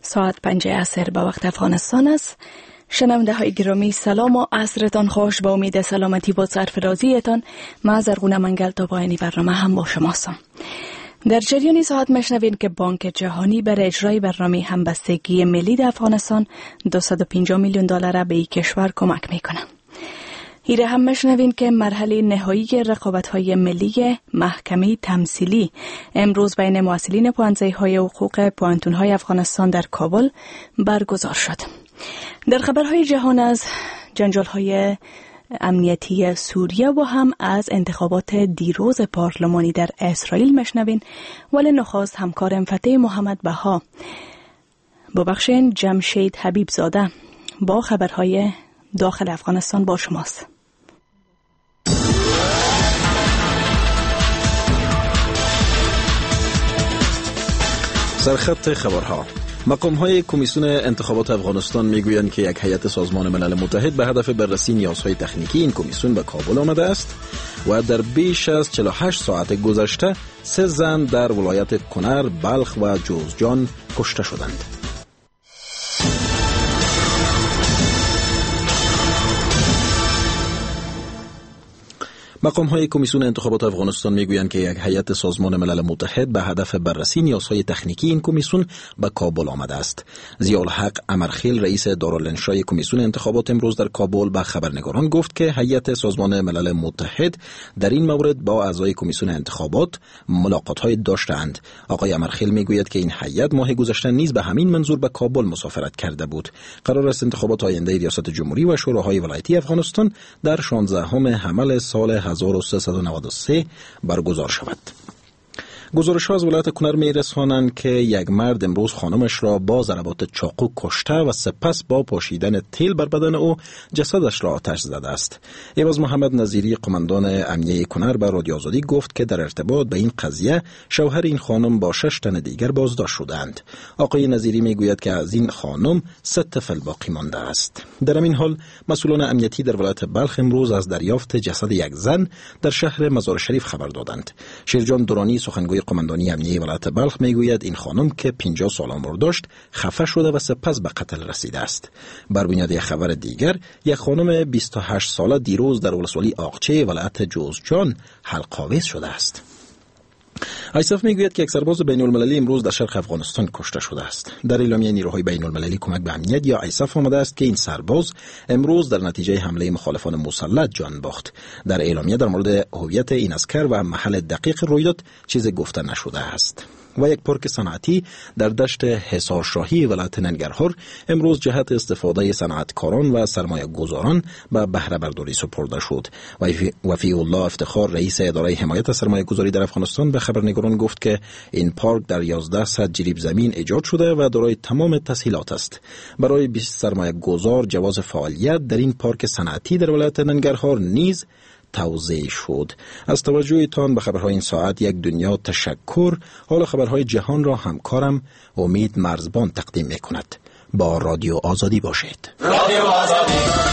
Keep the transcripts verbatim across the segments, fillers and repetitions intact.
ساعت پنج عصر به وقت افغانستان است. شنونده های گرامی سلام و عصرتان خوش. با امید سلامتی و سرفرازیتان ما زرغونه منگل تا پایانی برنامه هم با شماستم. در جریان ساعت مشنوین که بانک جهانی برای اجرای برنامه همبستگی ملی در افغانستان دویست و پنجاه میلیون دلار به این کشور کمک میکنه. ایره هم مشنوین که مرحله نهایی رقابت‌های ملی محکمه تمثیلی امروز بین مواصلین پوهنځی‌های حقوق پوهنتون‌های افغانستان در کابل برگزار شد. در خبرهای جهان از جنجال‌های امنیتی سوریه و هم از انتخابات دیروز پارلمانی در اسرائیل مشنوین، ولی نخست همکارم فتح محمد بها ببخشین جمشید حبیب زاده با خبرهای داخل افغانستان با شماست. سرخط خبرها. مقام‌های کمیسیون انتخابات افغانستان میگویند که یک هیئت سازمان ملل متحد به هدف بررسی نیازهای تکنیکی این کمیسیون به کابل آمده است و در بیش از چهل و هشت ساعت گذشته سه زن در ولایت کنر، بلخ و جوزجان کشته شدند. مقام‌های کمیسیون انتخابات افغانستان میگویند که یک هیئت سازمان ملل متحد به هدف بررسی نیازهای تکنیکی این کمیسیون به کابل آمده است. ضیاءالحق امرخیل رئیس دارالانشای کمیسیون انتخابات امروز در کابل به خبرنگاران گفت که هیئت سازمان ملل متحد در این مورد با اعضای کمیسیون انتخابات ملاقات‌های داشتند. آقای امرخیل میگوید که این هیئت ماه گذشته نیز به همین منظور به کابل مسافرت کرده بود. قرار است انتخابات آینده ریاست جمهوری و شوراهای ولایتی افغانستان در شانزدهم حمل سال هزار و سیصد و نود و سه برگزار شود. گزارش‌ها از ولایت کنر می‌رسانند که یک مرد امروز خانمش را با ضربات چاقو کشته و سپس با پاشیدن تیل بر بدن او جسدش را آتش زده است. عوض محمد نظیری قماندان امنیه کنر به رادیو آزادی گفت که در ارتباط به این قضیه شوهر این خانم با شش تن دیگر بازداشت شدند. آقای نظیری میگوید که از این خانم سه طفل باقی مانده است. در این حال مسئولان امنیتی در ولایت بلخ امروز از دریافت جسد یک زن در شهر مزار شریف خبر دادند. شیرجان دورانی سخنگوی قماندانی امنیه ولایت بلخ میگوید این خانم که پنجاه سال عمر داشت خفه شده و سپس به قتل رسیده است. بر بنیاد یک خبر دیگر یک خانم بیست و هشت ساله دیروز در ولسوالی آقچه ولایت جوزجان حلق‌آویز شده است. آیساف میگوید که یک سرباز بین المللی امروز در شرق افغانستان کشته شده است. در اعلامیه نیروهای بین المللی کمک به امنیت یا آیساف آمده است که این سرباز امروز در نتیجه حمله مخالفان مسلح جان باخت. در اعلامیه در مورد هویت این عسکر و محل دقیق رویداد چیزی گفته نشده است. و یک پارک صنعتی در دشت حصار شاهی ولایت ننگرهار امروز جهت استفاده صنعتکاران و سرمایه گذاران به بهره برداری سپرده شد. وفی الله افتخار رئیس اداره حمایت سرمایه گذاری در افغانستان به خبرنگاران گفت که این پارک در یازده صد جریب زمین ایجاد شده و دارای تمام تسهیلات است. برای بیست سرمایه گذار جواز فعالیت در این پارک صنعتی در ولایت ننگرهار نیز توزیع شد. از توجهتان به خبرهای این ساعت یک دنیا تشکر. حال خبرهای جهان را همکارم امید مرزبان تقدیم می کند. با رادیو آزادی باشید. رادیو آزادی.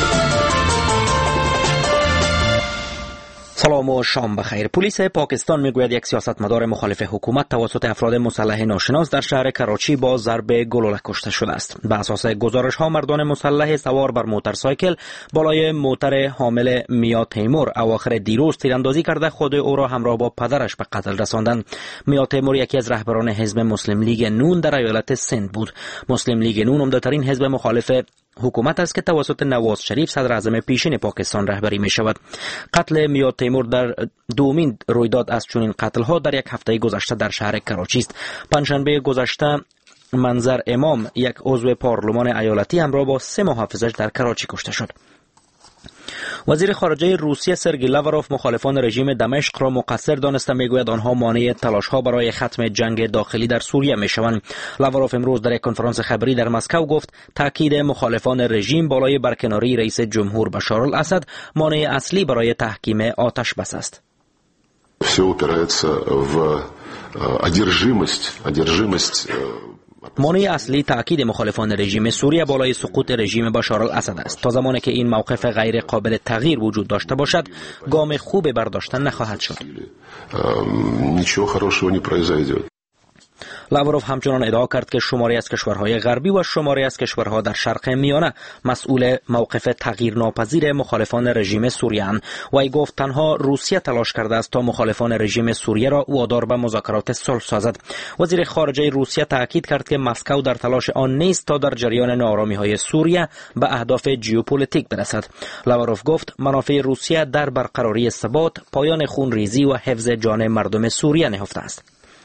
سلام و شام بخیر. پلیس پاکستان میگوید یک سیاستمدار مخالف حکومت توسط افراد مسلح ناشناس در شهر کراچی با ضرب گلوله کشته شده است. به اساس گزارش ها مردان مسلح سوار بر موتورسایکل بالای موتر حامل میا تیمور اواخر دیروز تیراندازی کرده خود او را همراه با پدرش به قتل رساندند. میا تیمور یکی از رهبران حزب مسلم لیگ نون در ایالت سند بود. مسلم لیگ نون عمده‌ترین حزب مخالف حکومت است که توسط نواز شریف صدر اعظم پیشین پاکستان رهبری می شود. قتل میا تیمور در دومین رویداد از چنین قتل ها در یک هفته گذشته در شهر کراچی است. پنجشنبه گذشته منظر امام یک عضو پارلمان ایالتی همراه با سه محافظش در کراچی کشته شد. وزیر خارجه روسیه سرگئی لاوروف مخالفان رژیم دمشق را مقصر دانسته میگوید آنها مانع تلاش‌ها برای ختم جنگ داخلی در سوریه میشوند. لاوروف امروز در یک کنفرانس خبری در مسکو گفت تاکید مخالفان رژیم بالای برکناری رئیس جمهور بشار الاسد مانع اصلی برای تحکیم آتش بس است. Все упирается в одержимость, одержимость مانع اصلی تأکید مخالفان رژیم سوریه بالای سقوط رژیم بشار الاسد است. تا زمانی که این موقف غیر قابل تغییر وجود داشته باشد گام خوب برداشتن نخواهد شد. لاوروف همچنان ادعا کرد که شماری از کشورهای غربی و شماری از کشورها در شرق میانه مسئول موقف تغییرناپذیر مخالفان رژیم سوریه اند. وی گفت تنها روسیه تلاش کرده است تا مخالفان رژیم سوریه را وادار به مذاکرات صلح سازد. وزیر خارجه روسیه تاکید کرد که مسکو در تلاش آن نیست تا در جریان ناآرامی‌های سوریه به اهداف ژئوپلیتیک برسد. لاوروف گفت منافع روسیه در برقراری ثبات، پایان خونریزی و حفظ جان مردم سوریه نهفته است.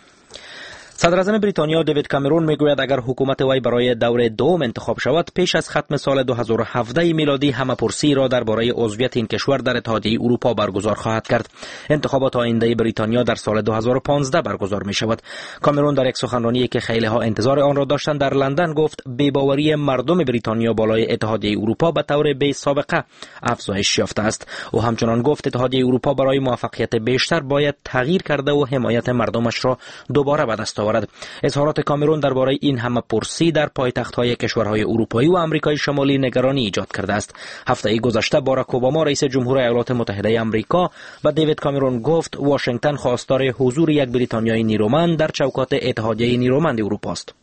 صدر اعظم بریتانیا دیوید کامرون میگوید اگر حکومت وی برای دور دوم انتخاب شود پیش از ختم سال دو هزار و هفده میلادی همه پرسی را درباره عضویت این کشور در اتحادیه اروپا برگزار خواهد کرد. انتخابات آینده بریتانیا در سال دو هزار و پانزده برگزار می شود. کامرون در یک سخنرانی که خیلی ها انتظار آن را داشتند در لندن گفت بی‌باوری مردم بریتانیا بالای اتحادیه اروپا به طور بی سابقه افزایش یافته است. او همچنان گفت اتحادیه اروپا برای موفقیت بیشتر باید تغییر کرده و حمایت مردمش را دوباره به دست آورد. اظهارات کامرون درباره این همه پرسی در پایتخت‌های کشورهای اروپایی و آمریکای شمالی نگرانی ایجاد کرده است. هفته گذشته باراک اوباما رئیس جمهور ایالات متحده آمریکا و دیوید کامرون گفت واشنگتن خواستار حضور یک بریتانیایی نیرومند در چوکات اتحادیه نیرومند اروپا است.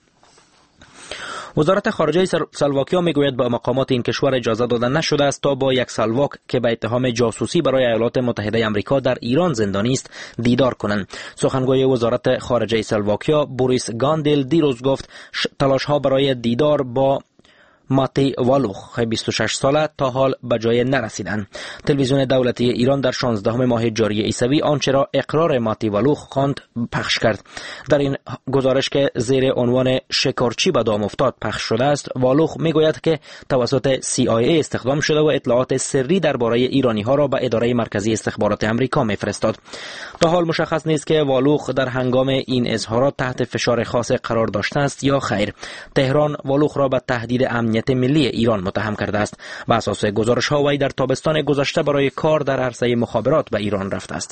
وزارت خارجه سلواکیا میگوید به مقامات این کشور اجازه داده نشده است تا با یک سلواک که به اتهام جاسوسی برای ایالات متحده آمریکا در ایران زندانی است دیدار کنند. سخنگوی وزارت خارجه سلواکیا بوریس گاندیل دیروز گفت تلاش ها برای دیدار با ماتی والوخ بیست و شش ساله تا حال به جای نرسیدند. تلویزیون دولتی ایران در شانزدهم ماه جاری عیسوی آنچه را اقرار ماتی والوخ خواند پخش کرد. در این گزارش که زیر عنوان شکارچی به دام افتاد پخش شده است، والوخ میگوید که توسط سی آی ای استخدام شده و اطلاعات سری درباره ایرانی ها را به اداره مرکزی استخبارات آمریکا میفرستاد. تا حال مشخص نیست که والوخ در هنگام این اظهارات تحت فشار خاص قرار داشته است یا خیر. تهران والوخ را به تهدید امنیت ملی ایران متهم کرده است. و اساس گزارش ها وی در تابستان گذشته برای کار در عرصه مخابرات به ایران رفته است.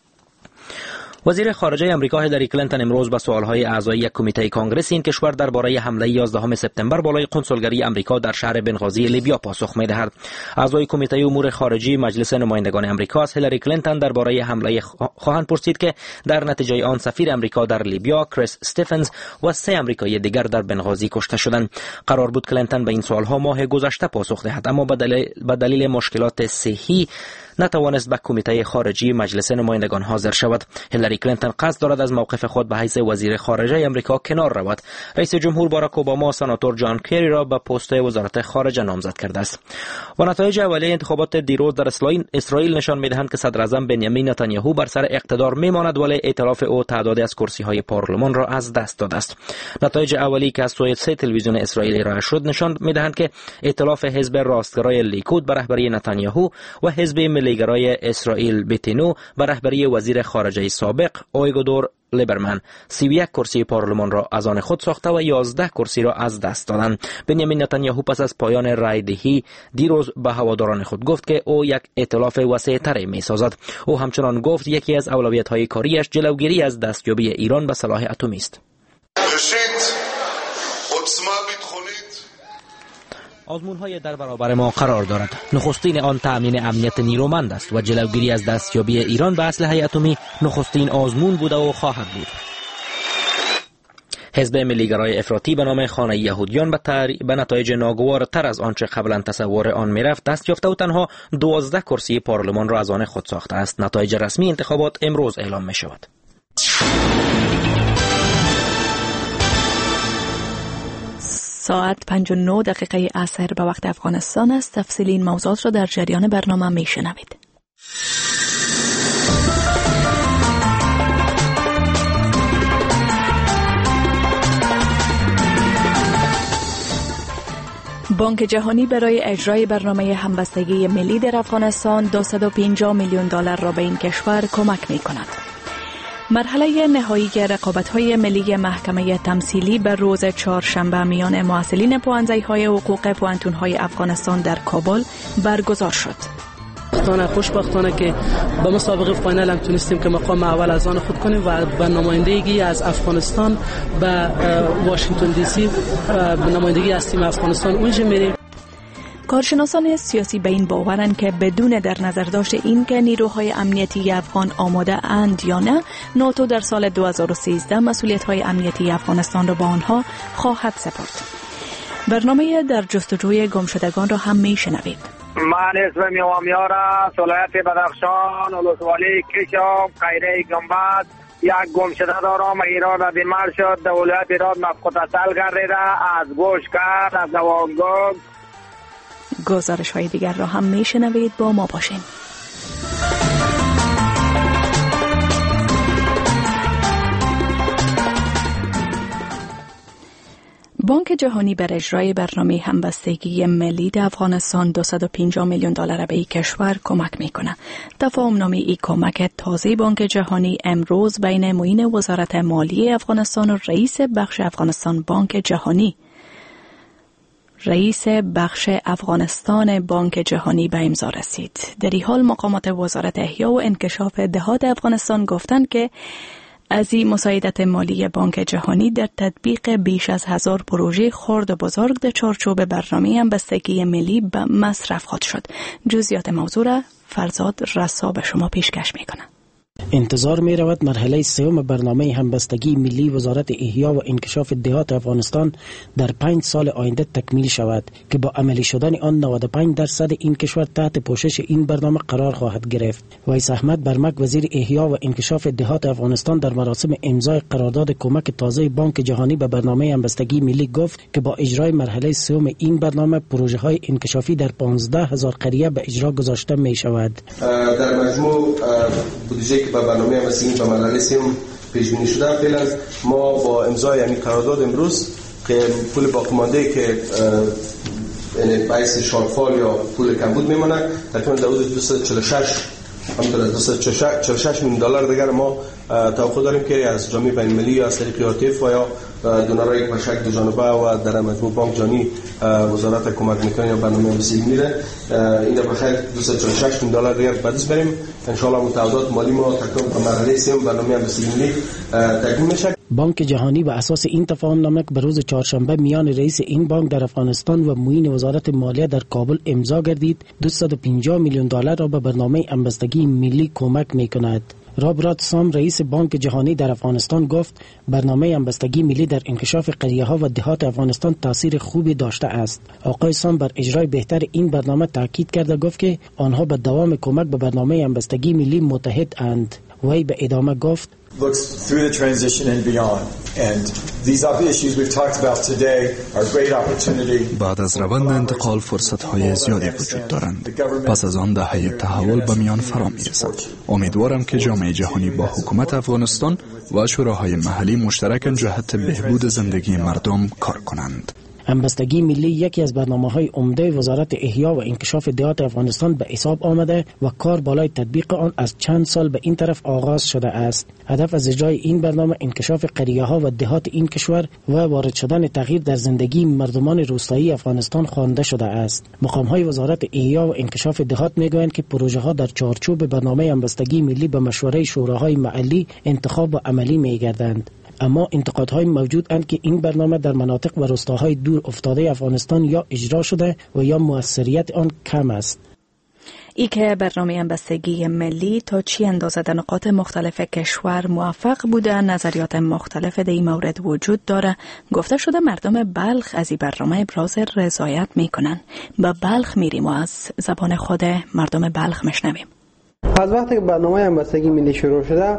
وزیر خارجه امریکا هیلاری کلینتون امروز به سوالهای اعضای یک کمیته کنگره این کشور درباره حمله یازدهم سپتامبر بالای کنسولگری امریکا در شهر بنغازی لیبیا پاسخ می‌دهد. اعضای کمیته امور خارجی مجلس نمایندگان امریکا از هیلاری کلینتون درباره حمله خواهند پرسید که در نتیجه آن سفیر امریکا در لیبیا کریس استیفنز و سه امریکایی دیگر در بنغازی کشته شدند. قرار بود کلینتون به این سوالها ماه گذشته پاسخ دهد، اما به دلیل, به دلیل مشکلات صحی نتوانست به کمیته خارجی مجلس نمایندگان حاضر شود. هیلاری کلینتون قصد دارد از موقف خود به حیث وزیر خارجه امریکا کنار رود. رئیس جمهور باراک اوباما سناتور جان کری را به پست وزارت خارجه نامزد کرده است. و نتایج اولیه انتخابات دیروز در اسرائیل نشان می‌دهند که صدر اعظم بنیامین نتانیاهو بر سر اقتدار میماند، ولی ائتلاف او تعدادی از کرسی‌های پارلمان را از دست داده است. نتایج اولیه که از سوی سه تلویزیون اسرائیلی ارائه شد نشان می‌دهند که ائتلاف حزب راستگرای لیکود به رهبری نتانیاهو و حزب ملیگرای اسرائیل بیتینو به رهبری وزیر خارجه سابق اویگودور لیبرمن سی و یک کرسی پارلمان را از آن خود ساخته و یازده کرسی را از دست دادند. بنیامین نتانیاهو پس از پایان رای دهی دیروز به هواداران خود گفت که او یک ائتلاف وسیع‌تر می‌سازد. او همچنان گفت یکی از اولویت‌های کاریش جلوگیری از دستیابی ایران به سلاح اتمی است. آزمون‌های در برابر ما قرار دارد. نخستین آن تأمین امنیت نیرومند است و جلوگیری از دستیابی ایران به اسلحه اتمی نخستین آزمون بوده و خواهد بود. حزب ملیگرای افراطی به نام خانه یهودیان به, تر... به نتایج ناگوارتر از آنچه قبلا تصور آن میرفت دست یافته و تنها دوازده کرسی پارلمان را از آن خود ساخته است. نتایج رسمی انتخابات امروز اعلام می شود. ساعت پنج و نه دقیقه عصر به وقت افغانستان است. تفصیل این موضوعات را در جریان برنامه می شنوید. بانک جهانی برای اجرای برنامه همبستگی ملی در افغانستان دویست و پنجاه میلیون دلار را به این کشور کمک می کند. مرحله نهایی رقابت‌های ملی محکمه تمثیلی به روز چهارشنبه میان مؤسسین پوانزی‌های حقوق پوانتون‌های افغانستان در کابل برگزار شد. خوشبختانه خوشبختانه که به مسابقه فاینال هم تونستیم که مقام اول از آن خود کنیم و به نمایندگی از افغانستان به واشنگتن دی سی به نمایندگی از تیم افغانستان اونجا میریم. کارشناسان سیاسی به این باورند که بدون در نظر داشت این که نیروهای امنیتی افغان آماده اند یا نه، ناتو در سال دو هزار و سیزده مسئولیت‌های امنیتی افغانستان را به آنها خواهد سپرد. برنامه در جستجوی گمشدگان را هم میشنوید. من اسم میوامیارا، ولایت بدخشان، ولسوالی کشم، قیره گنبد، یک گمشده دارم. ایران را بیمار شد، در ولایت ایران مفقود اصل گردیده، از گوش کرد، از دوانگوگ. گزارش های دیگر را هم میشنوید، با ما باشین. بانک جهانی بر اجرای برنامه همبستگی ملی در افغانستان دویست و پنجاه میلیون دلار به این کشور کمک میکنه. تفاهم نامه این کمک تازه بانک جهانی امروز بین معین وزارت مالیه افغانستان و رئیس بخش افغانستان بانک جهانی رئیس بخش افغانستان بانک جهانی به امضا رسید. در این حال مقامات وزارت احیا و انکشاف دهات افغانستان گفتند که از این مساعدت مالی بانک جهانی در تطبیق بیش از هزار پروژه خرد و بزرگ در چارچوب برنامه همبستگی ملی به مصرف خواهد شد. جزئیات موضوع را فرزاد رسا به شما پیشکش میکنه. انتظار می رود مرحله سوم برنامه همبستگی ملی وزارت احیا و انکشاف دهات افغانستان در پنج سال آینده تکمیل شود که با عملی شدن آن نود و پنج درصد این کشور تحت پوشش این برنامه قرار خواهد گرفت. ویس احمد برمک وزیر احیا و انکشاف دهات افغانستان در مراسم امضای قرارداد کمک تازه بانک جهانی به برنامه همبستگی ملی گفت که با اجرای مرحله سوم این برنامه پروژه های انکشافی در پانزده هزار قریه به اجرا گذاشته می شود. در مجموع بودجه که به برنامه همبستگی به مرحله سوم پیش بینی شده، فعلا ما با امضای یعنی قرارداد امروز که پول باقی مانده که یعنی باعث شارفال یا پول کمبود میمونه تقریبا در حدود دویست و چهل و شش همونطور دویست و چهل و شش میلیون دلار دیگر ما توقع داریم که از جامعه بین المللی یا از طریق آرتیف و یا دونرهای یک شکل دو جانبه و در مجموع بانک جهانی وزارت کمک میکنه یا برنامه همبستگی میره این در بخیر دویست و چهل و شش میلیون دلار دیگر بدست بریم. ان شاء الله متعهدات مالی ما تکمیل به مرحله سوم برنامه همبستگی ملی تکمیل میشه. بانک جهانی به اساس این تفاهم نامه به روز چهارشنبه میان رئیس این بانک در افغانستان و معین وزارت مالیه در کابل امضا گردید دویست و پنجاه میلیون دلار را به برنامه همبستگی ملی کمک میکند. رابرات سام رئیس بانک جهانی در افغانستان گفت برنامه همبستگی ملی در انکشاف قریه ها و دهات افغانستان تاثیر خوبی داشته است. آقای سام بر اجرای بهتر این برنامه تاکید کرده گفت که آنها به دوام کمک به برنامه همبستگی ملی متحد اند. وی به ادامه گفت looks through the transition and beyond. And these issues we've talked about today are great opportunity. بعد از روند انتقال فرصت‌های زیادی وجود دارند. پس از آن دهه تحول به میان فرا می‌رسد. امیدوارم که جامعه جهانی با حکومت افغانستان و شوراهای محلی مشترکاً جهت بهبود زندگی مردم کار کنند. همبستگی ملی یکی از برنامه‌های عمده وزارت احیا و انکشاف دهات افغانستان به حساب آمده و کار بالای تطبیق آن از چند سال به این طرف آغاز شده است. هدف از اجرای این برنامه انکشاف قریه‌ها و دهات این کشور و وارد شدن تغییر در زندگی مردمان روستایی افغانستان خوانده شده است. مقام‌های وزارت احیا و انکشاف دهات می‌گویند که پروژه‌ها در چارچوب برنامه همبستگی ملی به مشوره شوراهای محلی انتخاب و عملی می‌گردند. اما انتقادهای موجود اند که این برنامه در مناطق و روستاهای دور افتاده افغانستان یا اجرا شده و یا موثریت آن کم است. ای که برنامه همبستگی ملی تا چی اندازه در نقاط مختلف کشور موفق بوده، نظریات مختلف در این مورد وجود داره. گفته شده مردم بلخ از این برنامه ابراز رضایت میکنن. به بلخ میریم و از زبان خود مردم بلخ میشنویم. از وقتی که برنامه همبستگی ملی شروع شده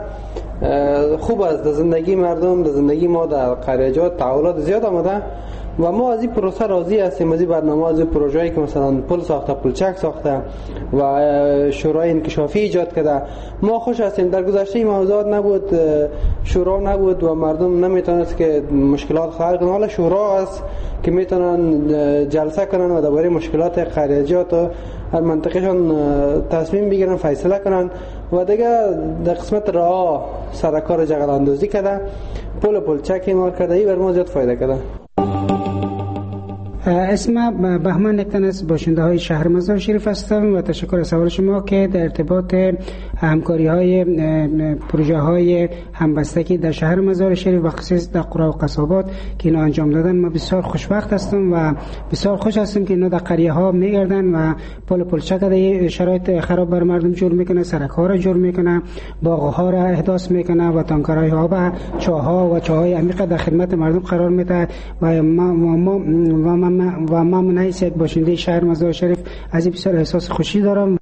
خوب است، در زندگی مردم، در زندگی ما در قریه‌جات تحولات زیاد آمده و ما از این پروسه راضی هستیم. از این برنامه، از این پروژه‌ای که مثلا پل ساخته، پلچک ساخته و شورای انکشافی ایجاد کرده، ما خوش هستیم. در گذشته این موضوعات نبود، شورا نبود و مردم نمیتونست که مشکلات حل کنن. حالا شورا است که میتونن جلسه کنن و درباره مشکلات قریه‌جات و هر منطقهشون تصمیم بگیرن، فیصله کنن و دیگه در قسمت راه سرکار جغل اندازی کرده، پل پلچک ایمار کرده. این بر ما زیاد فایده کرده. اسم بهمن نکتن از باشنده های شهر مزار شریف هستم و تشکر از سوال شما که در ارتباط همکاری های پروژه های همبستگی در شهر مزار شریف و خصوص در قرى و قصابات که اینا انجام دادن. ما بسیار خوشبخت هستم و بسیار خوش هستم که اینا در قریه ها میگردن و پل پلچک در شرایط خراب بر مردم جور میکنه، سرک ها را جور میکنه، باغ ها را احداث میکنه و تانکرهای ها و چاها و چاهای عمیق در خدمت مردم قرار میده و ما ما و ما و ما من حیثیت باشنده شهر مزار شریف از این بسیار احساس خوشی دارم.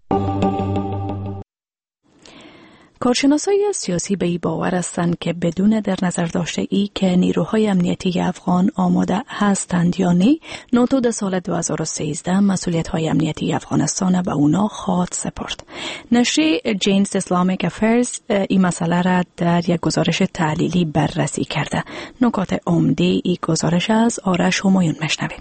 کارشناسای سیاسی به این باور هستند که بدون در نظر داشته ای که نیروهای امنیتی افغان آماده هستند یا نه، ناتو در سال دو هزار و سیزده مسئولیت های امنیتی افغانستان به اونا خواهد سپرد. نشریه جینز اسلامیک افیرز این مسئله را در یک گزارش تحلیلی بررسی کرده. نکات عمده این گزارش از آرش همایون مشنویم.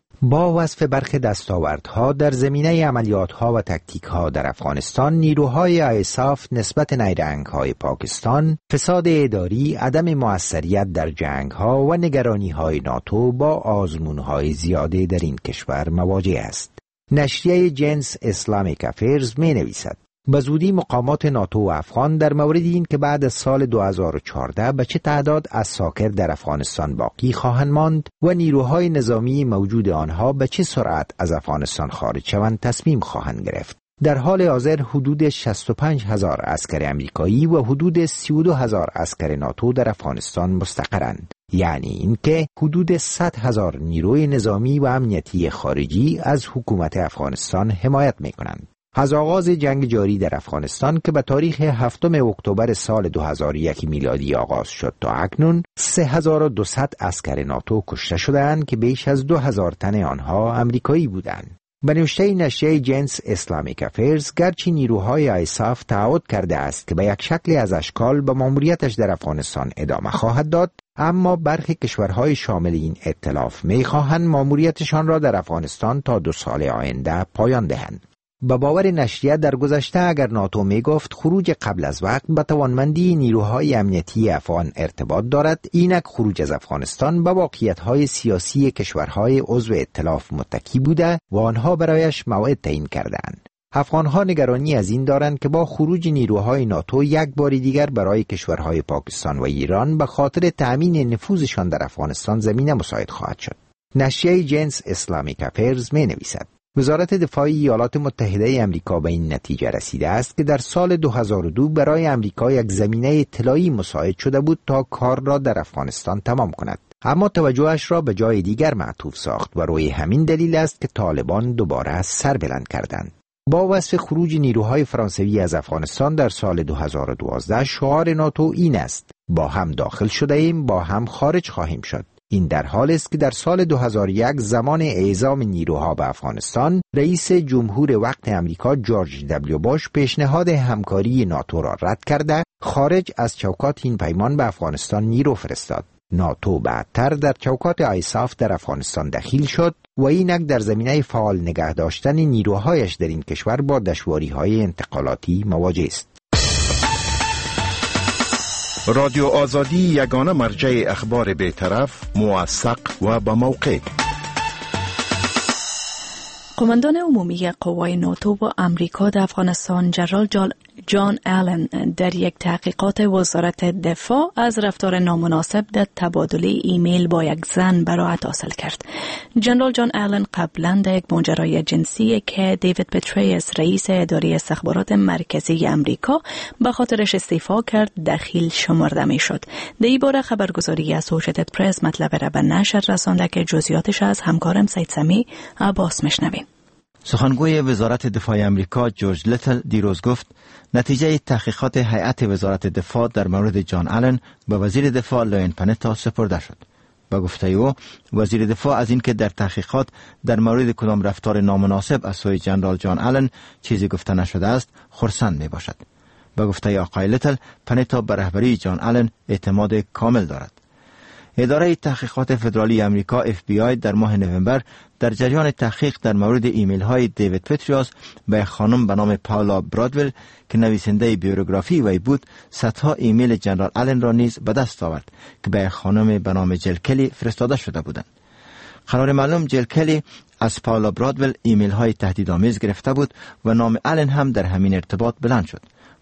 با وصف برخی دستاوردها در زمینه عملیاتها و تکتیکها در افغانستان، نیروهای آیساف نسبت نیرنگهای پاکستان، فساد اداری، عدم موثریت در جنگها و نگرانیهای ناتو با آزمونهای زیاده در این کشور مواجه است. نشریه جنس اسلامیک افیرز می نویسد: به زودی مقامات ناتو و افغان در مورد این که بعد از سال دو هزار و چهارده به چه تعداد از ساکر در افغانستان باقی خواهند ماند و نیروهای نظامی موجود آنها به چه سرعت از افغانستان خارج شوند تصمیم خواهند گرفت. در حال حاضر حدود شصت و پنج هزار عسکر امریکایی و حدود سی و دو هزار عسکر ناتو در افغانستان مستقرند. یعنی اینکه حدود صد هزار نیروی نظامی و امنیتی خارجی از حکومت افغانستان حمایت می‌کنند. از آغاز جنگ جاری در افغانستان که به تاریخ هفتم اکتبر سال دو هزار و یک میلادی آغاز شد تا اکنون سه هزار و دویست عسکر ناتو کشته شدند که بیش از دو هزار تن آنها امریکایی بودند. به نوشته نشریه جنس اسلامیک افیرز، گرچه نیروهای آیساف تعهد کرده است که به یک شکل از اشکال به ماموریتش در افغانستان ادامه خواهد داد، اما برخی کشورهای شامل این ائتلاف می‌خواهند ماموریتشان را در افغانستان تا دو سال آینده پایان دهند. با باور نشریه در گذشته اگر ناتو می گفت خروج قبل از وقت به توانمندی نیروهای امنیتی افغان ارتباط دارد، اینک خروج از افغانستان به واقعیت‌های سیاسی کشورهای عضو ائتلاف متکی بوده و آنها برایش موعد تعیین کردند. افغانها نگرانی از این دارند که با خروج نیروهای ناتو یک بار دیگر برای کشورهای پاکستان و ایران به خاطر تأمین نفوذشان در افغانستان زمینه مساعد خواهد شد. نشریه جنس اسلامیک افیرز می نویسد: وزارت دفاع ایالات متحده امریکا به این نتیجه رسیده است که در سال دو هزار و دو برای امریکا یک زمینه طلایی مساعد شده بود تا کار را در افغانستان تمام کند، اما توجهش را به جای دیگر معطوف ساخت و روی همین دلیل است که طالبان دوباره سر بلند کردند. با وصف خروج نیروهای فرانسوی از افغانستان در سال دو هزار و دوازده، شعار ناتو این است: با هم داخل شده ایم، با هم خارج خواهیم شد. این در حال است که در سال دو هزار و یک زمان اعزام نیروها به افغانستان، رئیس جمهور وقت امریکا جورج دبلیو بوش پیشنهاد همکاری ناتو را رد کرده، خارج از چوکات این پیمان به افغانستان نیرو فرستاد. ناتو بعدتر در چوکات آیساف در افغانستان دخیل شد و اینک در زمینه فعال نگه داشتن نیروهایش در این کشور با دشواری‌های انتقالاتی مواجه است. رادیو آزادی یگانه مرجع اخبار بی‌طرف، موثق و با موقع. قماندان عمومی قوای ناتو و امریکا در افغانستان جنرال جان آلن در یک تحقیقات وزارت دفاع از رفتار نامناسب در تبادل ایمیل با یک زن براءت حاصل کرد. جنرال جان آلن قبلا در یک ماجرای جنسی که دیوید پتریس رئیس اداره استخبارات مرکزی امریکا به خاطرش استعفا کرد دخیل شمرده می شد. در این باره خبرگزاری اسوشییتد پرس مطلب را به نشر رسانده که جزئیاتش از همکارم سید سمی عباس مشنویم. سخنگوی وزارت دفاع امریکا جورج لیتل دیروز گفت نتیجه تحقیقات هیئت وزارت دفاع در مورد جان آلن به وزیر دفاع لوین پنتا سپرده شد. با گفته او، وزیر دفاع از اینکه در تحقیقات در مورد کدام رفتار نامناسب از سوی جنرال جان آلن چیزی گفته نشده است خرسند می باشد. با گفته آقای لیتل، پنتا به رهبری جان آلن اعتماد کامل دارد. اداره تحقیقات فدرالی امریکا اف بی آی در ماه نوامبر در جریان تحقیق در مورد ایمیل های دیوید پتریوس به خانم به نام پاولا برادول که نویسنده بیوگرافی وی بود، صدها ایمیل جنرال آلن را نیز به دست آورد که به خانم به نام جل کلی فرستاده شده بودند. قرار معلوم جل کلی از پاولا برادول ایمیل های تهدیدآمیز گرفته بود و نام آلن هم در همین ارتباط بلند شد.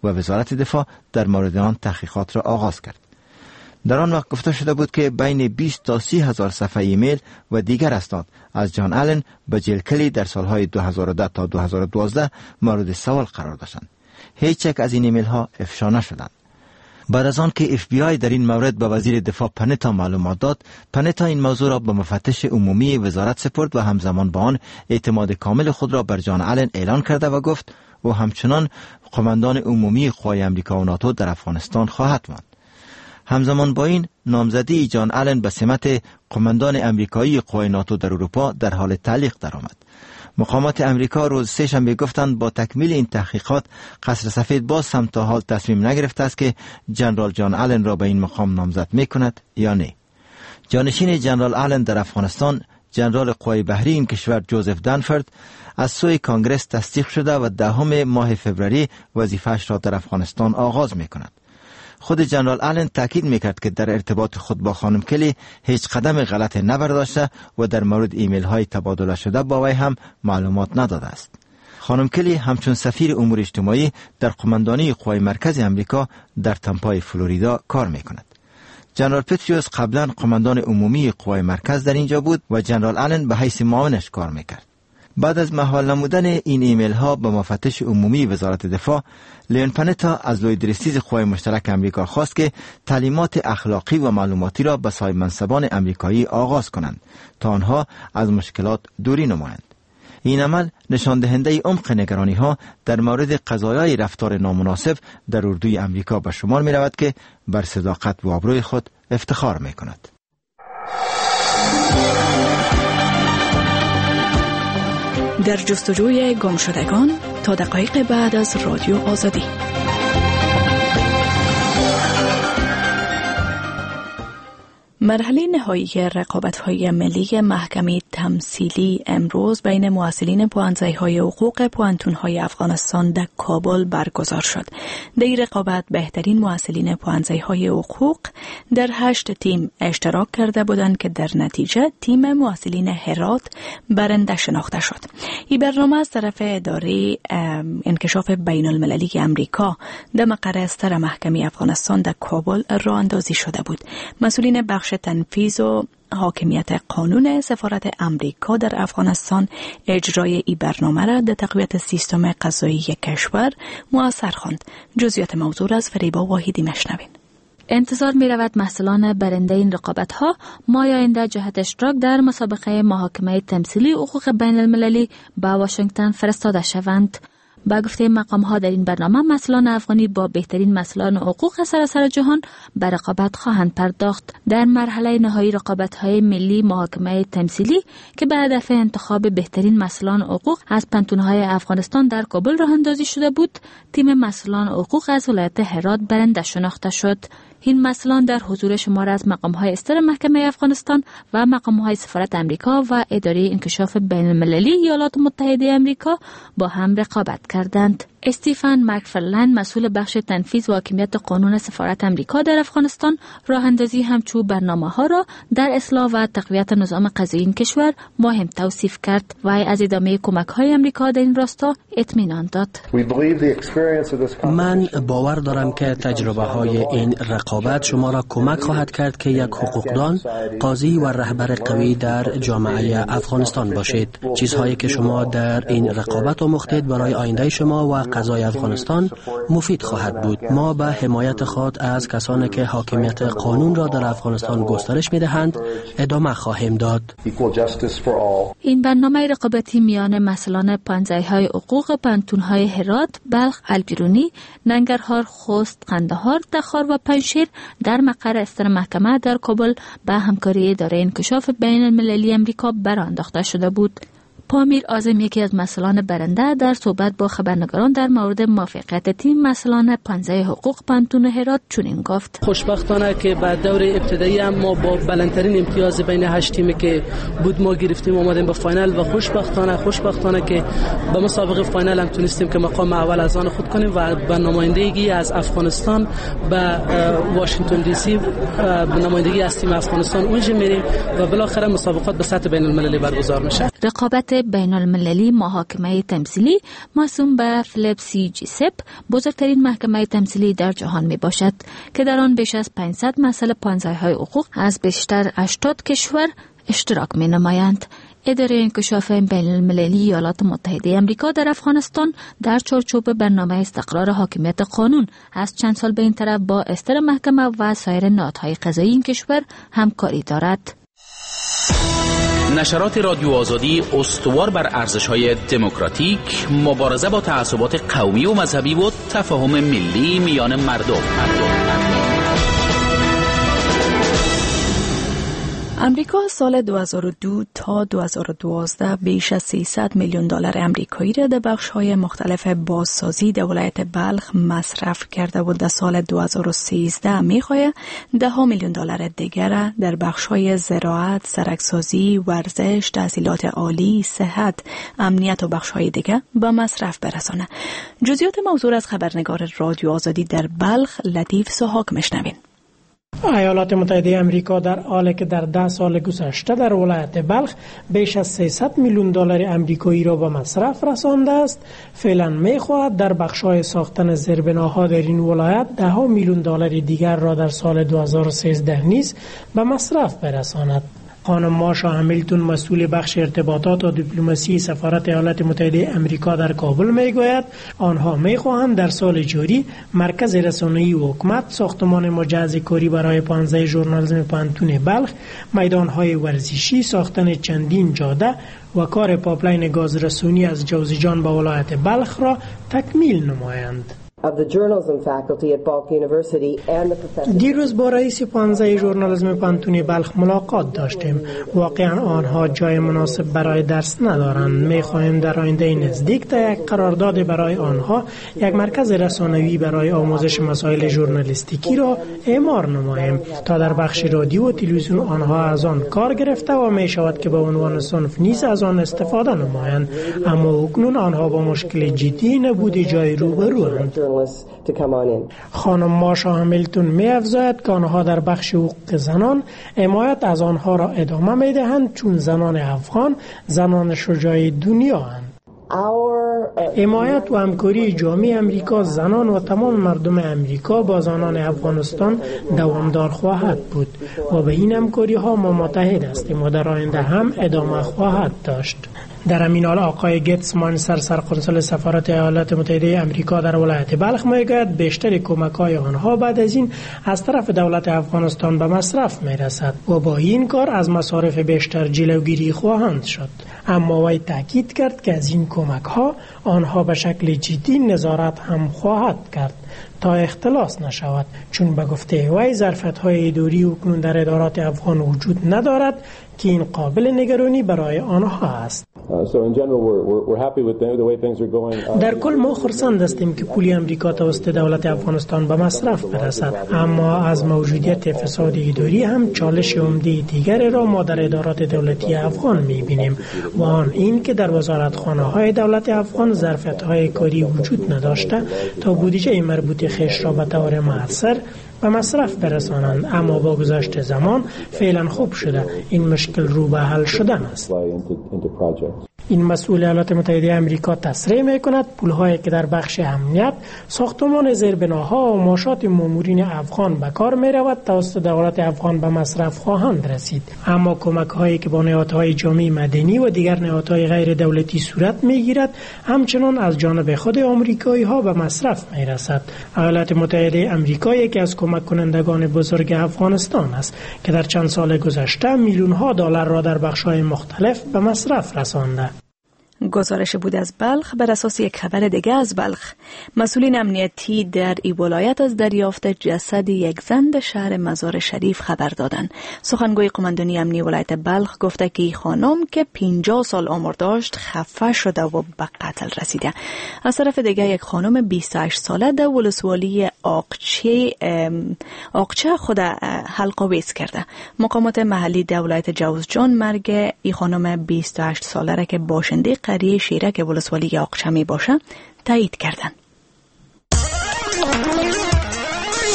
و وزارت دفاع در مورد آن تحقیقات را آغاز کرد. در آن وقت گفته شده بود که بین بیست تا سی هزار صفحه ایمیل و دیگر اسناد از جان آلن به جیل کلی در سالهای دو هزار و ده تا دو هزار و دوازده مورد سوال قرار داشتند. هیچ یک از این ایمیل ها افشا نشدند. بعد از آن که اف بی آی در این مورد به وزیر دفاع پنتا معلومات داد، پنتا این موضوع را به مفتش عمومی وزارت سپرد و همزمان با آن اعتماد کامل خود را بر جان آلن اعلان کرده و گفت او همچنان قماندان عمومی قوای امریکا و ناتو در افغانستان خواهد ماند. همزمان با این نامزدی جان آلن به سمت قماندان امریکایی قوای ناتو در اروپا در حال تعلیق درآمد. مقامات امریکا روز سه شنبه گفتند با تکمیل این تحقیقات قصر سفید باز هم تا حال تصمیم نگرفته است که جنرال جان آلن را به این مقام نامزد میکند یا نه. جانشین جنرال آلن در افغانستان، جنرال قوای بحری این کشور جوزف دنفورد از سوی کانگرس تصدیق شده و دهم ماه فوریه وظیفه‌اش را در افغانستان آغاز میکند. خود جنرال آلن تاکید میکرد که در ارتباط خود با خانم کلی هیچ قدم غلط نبرداشته و در مورد ایمیل های تبادله شده با وی هم معلومات نداده است. خانم کلی همچون سفیر امور اجتماعی در قماندانی قوای مرکز امریکا در تامپای فلوریدا کار میکند. جنرال پتریوس قبلا قماندان عمومی قوای مرکز در اینجا بود و جنرال آلن به حیث معاونش کار میکرد. بعد از محول نمودن این ایمیل ها به مفتش عمومی وزارت دفاع، لیون پنتا از لوی درستیز قوای مشترک امریکا خواست که تعلیمات اخلاقی و معلوماتی را به صاحب منصبان امریکایی آغاز کنند تا آنها از مشکلات دوری نمایند. این عمل نشان دهنده عمق نگرانی ها در مورد قضایای رفتار نامناسب در اردوی امریکا به شمار می رود که بر صداقت و آبروی خود افتخار می کند. در جستجوی گم شدگان تا دقایق بعد از رادیو آزادی. مرحله نهایی رقابت‌های ملی محکمه تمثیلی امروز بین مواصلین پوانزای‌های حقوق پوانتون‌های افغانستان در کابل برگزار شد. در این رقابت بهترین مواصلین پوانزای‌های حقوق در هشت تیم اشتراک کرده بودند که در نتیجه تیم مواصلین هرات برنده شناخته شد. این برنامه از طرف اداره انکشاف بین المللی امریکا در مقر استر محکمه افغانستان در کابل راه اندازی شده بود. مسئولین بخش تنفیذ و حاکمیت قانون سفارت امریکا در افغانستان اجرای این برنامه را در تقویت سیستم قضایی کشور مؤثر خواند. جزئیات موضوع از فریبا واحدی مشنوین. انتظار می رود محصلان برنده این رقابت ها ماه آینده جهت اشتراک در مسابقه محاکمه تمثیلی حقوق بین المللی به واشنگتن فرستاده شوند. با گفته مقام ها در این برنامه مسئولان افغانی با بهترین مسئولان حقوق سراسر جهان به رقابت خواهند پرداخت. در مرحله نهایی رقابت های ملی محاکمه تمثیلی که به هدف انتخاب بهترین مسئولان حقوق از پنتونهای افغانستان در کابل راه اندازی شده بود، تیم مسئولان حقوق از ولایت هرات برنده شناخته شد. این مسئولان در حضور شمار از مقام‌های استر محکمه افغانستان و مقام‌های سفارت امریکا و اداره انکشاف بین المللی ایالات متحده امریکا با هم رقابت کردند. استیفن مکفرلند مسئول بخش تنفیذ و حاکمیت قانون سفارت امریکا در افغانستان راه اندازی همچون برنامه‌ها را در اصلاح و تقویت نظام قضایی این کشور مهم توصیف کرد و از ادامه کمک‌های امریکا در این راستا اطمینان داد. من باور دارم که تجربه‌های این رقابت شما را کمک خواهد کرد که یک حقوقدان، قاضی و رهبر قوی در جامعه افغانستان باشید. چیزهایی که شما در این رقابت آموختید برای آینده شما و قضای افغانستان مفید خواهد بود. ما به حمایت خود از کسانی که حاکمیت قانون را در افغانستان گسترش می‌دهند ادامه خواهیم داد. این برنامه رقابتی میان مسئولان پانزای‌های حقوق پنتون‌های هرات، بلخ، البیرونی، ننگرهار، خوست، قندهار، تخار و پنجشیر در مقر استر محکمه در کابل به همکاری اداره انکشاف بین المللی امریکا برانداخته شده بود. پامیر آزم یکی از مسئولان برنده در صحبت با خبرنگاران در مورد موفقیت تیم مسئولان پانزه حقوق پنتون هرات چنین گفت: خوشبختانه که بعد دور ابتدایی هم ما با بلندترین امتیاز بین هشت تیمی که بود ما گرفتیم اومدیم به فاینال و خوشبختانه خوشبختانه که به مسابقه فاینال هم تونستیم که مقام اول از آن خود کنیم و به نمایندگی از افغانستان به واشنگتن دی سی به نمایندگی از تیم افغانستان اونجا میریم و بالاخره مسابقات به سطح بین المللی برگزار میشه. رقابت بین المللی محاکمه تمثیلی موسوم به فیلیپ سی جیسپ بزرگترین محکمه تمثیلی در جهان می باشد که در آن بیش از پانصد مسئله پانزدهای حقوق از بیشتر هشتاد کشور اشتراک می نمایند. اداره انکشاف بین المللی ایالات متحده امریکا در افغانستان در چارچوب برنامه استقرار حاکمیت قانون از چند سال به این طرف با استر محکمه و سایر نهادهای قضایی این کشور همکاری دارد. نشرات رادیو آزادی استوار بر ارزش‌های دموکراتیک، مبارزه با تعصبات قومی و مذهبی و تفاهم ملی میان مردم. امریکا سال دو هزار و دو تا دو هزار و دوازده بیش از سیصد میلیون دلار امریکایی را در بخش‌های مختلف بازسازی در ولایت بلخ مصرف کرده و در سال دو هزار و سیزده می‌خواهد ده میلیون دلار دیگر در بخش‌های زراعت، سرکسازی، ورزش، تحصیلات عالی، صحت، امنیت و بخش‌های دیگر به مصرف برساند. جزئیات موضوع از خبرنگار رادیو آزادی در بلخ لطیف سوهاک میشنوین. ایالات متحده امریکا در حالی که در ده سال گذشته در ولایت بلخ بیش از سیصد میلیون دلار امریکایی را به مصرف رسانده است، فعلا می‌خواهد در بخش‌های ساختن زیربناها در این ولایت ده میلیون دلار دیگر را در سال دو هزار و سیزده نیز به مصرف برساند. خانم ماشا همیلتون مسئول بخش ارتباطات و دیپلماسی سفارت ایالات متحده امریکا در کابل میگوید آنها میخواهند در سال جاری مرکز رسانه‌ای حکومت، ساختمان مجهز کاری برای پانزده ژورنالیسم پانتون بلخ، میدانهای ورزشی، ساختن چندین جاده و کار پایپلاین گازرسانی از جوزجان به ولایت بلخ را تکمیل نمایند. دیروز با رئیس پانزده ژورنالیسم پانتون بلخ ملاقات داشتیم. واقعا آنها جای مناسب برای درس ندارند. می‌خواهیم در آینده نزدیک تا یک قرارداد برای آنها یک مرکز رسانه‌ای برای آموزش مسائل ژورنالیستیکی را اعمار نماییم تا در بخش رادیو و تلویزیون آنها از آن کار گرفته و می شود که به عنوان صنف نیز از آن استفاده نمایند، اما اکنون آنها با مشکل جدی نبود جای روبروند. خانم ماشا همیلتون می افزاید که آنها در بخش حقوق زنان حمایت از آنها را ادامه می دهند، چون زنان افغان زنان شجاع دنیا هستند. حمایت و همکاری جامعه امریکا زنان و تمام مردم امریکا با زنان افغانستان دوامدار خواهد بود و به این همکاری ها ما متحد هستیم و در آینده هم ادامه خواهد داشت. در همین حال آقای گیتس مانسر سرقنصل سفارت ایالات متحده امریکا در ولایت بلخ میگوید بیشتر کمک‌های آنها بعد از این از طرف دولت افغانستان به مصرف میرسد و با این کار از مصارف بیشتر جلوگیری خواهند شد. اما وی تاکید کرد که از این کمک‌ها آنها به شکل جدی نظارت هم خواهد کرد تا اختلاس نشود، چون به گفته وی ظرفیت‌های اداری اکنون در ادارات افغان وجود ندارد که این قابل نگرانی برای آنها است. در کل ما خرسند هستیم که پول امریکا توسط دولت افغانستان به مصرف برسد، اما از موجودیت فساد اداری هم چالش عمده دیگر را ما در ادارات دولتی افغان می‌بینیم و آن این که در وزارتخانه‌های دولت افغان ظرفیت‌های کاری وجود نداشته تا بودجه مربوط خیش را به طور مؤثر به مصرف برسانند، اما با گذشت زمان فعلا خوب شده این مشکل رو به حل شدن است. این مسئول ایالات متحده امریکا تصریح می‌کند پول‌هایی که در بخش امنیت، ساختمان زیربناها و معاشات مامورین افغان به کار می‌رود توسط دولت افغان به مصرف خواهند رسید، اما کمک‌هایی که با نهادهای جامعه مدنی و دیگر نهادهای غیر دولتی صورت می‌گیرد همچنان از جانب خود آمریکایی‌ها به مصرف می‌رسد. ایالات متحده امریکا یکی از کمک کنندگان بزرگ افغانستان است که در چند سال گذشته میلیون‌ها دلار را در بخش‌های مختلف به مصرف رسانده. گزارش بود از بلخ. بر اساس یک خبر دیگه از بلخ، مسئولین امنیتی در این ولایت از دریافت جسد یک زن در شهر مزار شریف خبر دادند. سخنگوی قماندانی امنی ولایت بلخ گفته که این خانم که پنجاه سال عمر داشت خفه شده و به قتل رسیده. از طرف دیگه یک خانم بیست و هشت ساله در ولسوالی آقچه آقچه خود حلق آویز کرده. مقامات محلی در ولایت جوزجان مرگ این خانم بیست و هشت ساله را که باشنده قریه شیرک ولسوالی آقچه می باشه تایید کردن.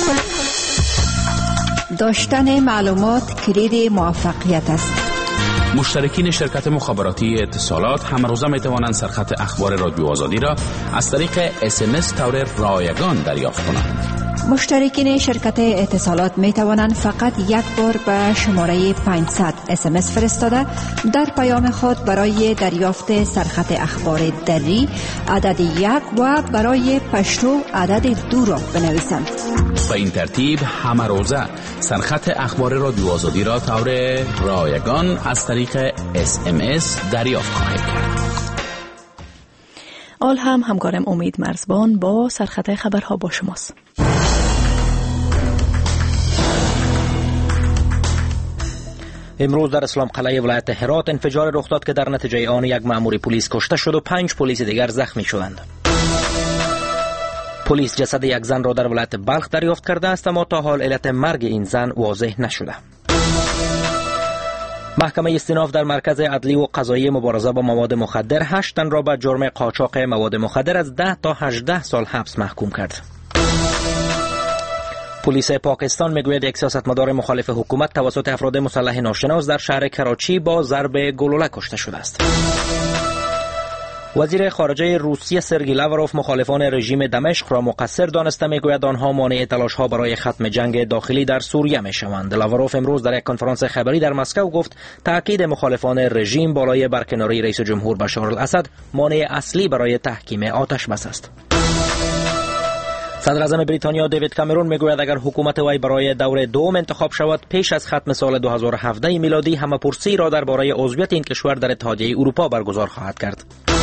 داشتن معلومات کلید موفقیت است. مشترکین شرکت مخابراتی اتصالات همه روزه می توانند سرخط اخبار رادیو آزادی را از طریق اس ام اس طور رایگان دریافت کنند. مشترکین شرکت اتصالات می توانند فقط یک بار به شماره پانصد اس ام اس فرستاده در پیام خود برای دریافت سرخط اخبار دری عدد یک و برای پشتو عدد دو را بنویسند. به این ترتیب همه روزه سرخط اخبار رادیو آزادی را طور رایگان از طریق اس ام اس دریافت خواهید کرد. آل هم همکارم امید مرزبان با سرخط خبرها با شماست. امروز در اسلام قلعه ولایت هرات انفجار رخ داد که در نتیجه آن یک مأمور پلیس کشته شد و پنج پلیس دیگر زخمی شدند. پلیس جسد یک زن را در ولایت بلخ دریافت کرده است اما تا حال علت مرگ این زن واضح نشده. محکمه استیناف در مرکز عدلی و قضایی مبارزه با مواد مخدر هشت تن را به جرم قاچاق مواد مخدر از ده تا هجده سال حبس محکوم کرد. پلیس پاکستان میگوید یک سیاستمدار مخالف حکومت توسط افراد مسلح ناشناس در شهر کراچی با ضرب گلوله کشته شده است. وزیر خارجه روسیه سرگئی لاوروف مخالفان رژیم دمشق را مقصر دانسته میگوید آنها مانع تلاش‌ها برای ختم جنگ داخلی در سوریه میشوند. لاوروف امروز در یک کنفرانس خبری در مسکو گفت تاکید مخالفان رژیم بالای برکناری رئیس جمهور بشار الاسد مانع اصلی برای تحکیم آتش بس است. صدر اعظم بریتانیا دیوید کامرون میگوید اگر حکومت وی برای دور دوم انتخاب شود پیش از ختم سال دو هزار و هفده میلادی همه‌پرسی را درباره عضویت این کشور در اتحادیه اروپا برگزار خواهد کرد.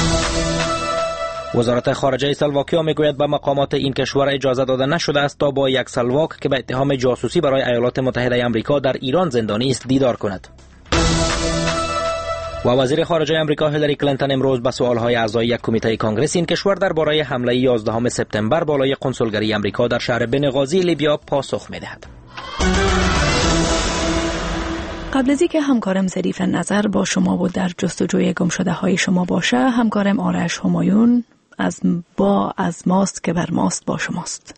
وزارت خارجه اسلواکیا میگوید به مقامات این کشور اجازه داده نشده است تا با یک سلواک که به اتهام جاسوسی برای ایالات متحده آمریکا در ایران زندانی است دیدار کند. و وزیر خارجه آمریکا هیلاری کلینتون امروز به سوالهای اعضای یک کمیته کنگره این کشور درباره حمله یازدهم سپتامبر بالای قنسولگری آمریکا در شهر بنغازی لیبیا پاسخ می‌دهد. قبل از اینکه همکارم ظریف نظر با شما بود در جستجوی گمشده های شما باشه، همکارم آرش همایون از با از ماست که بر ماست با شماست.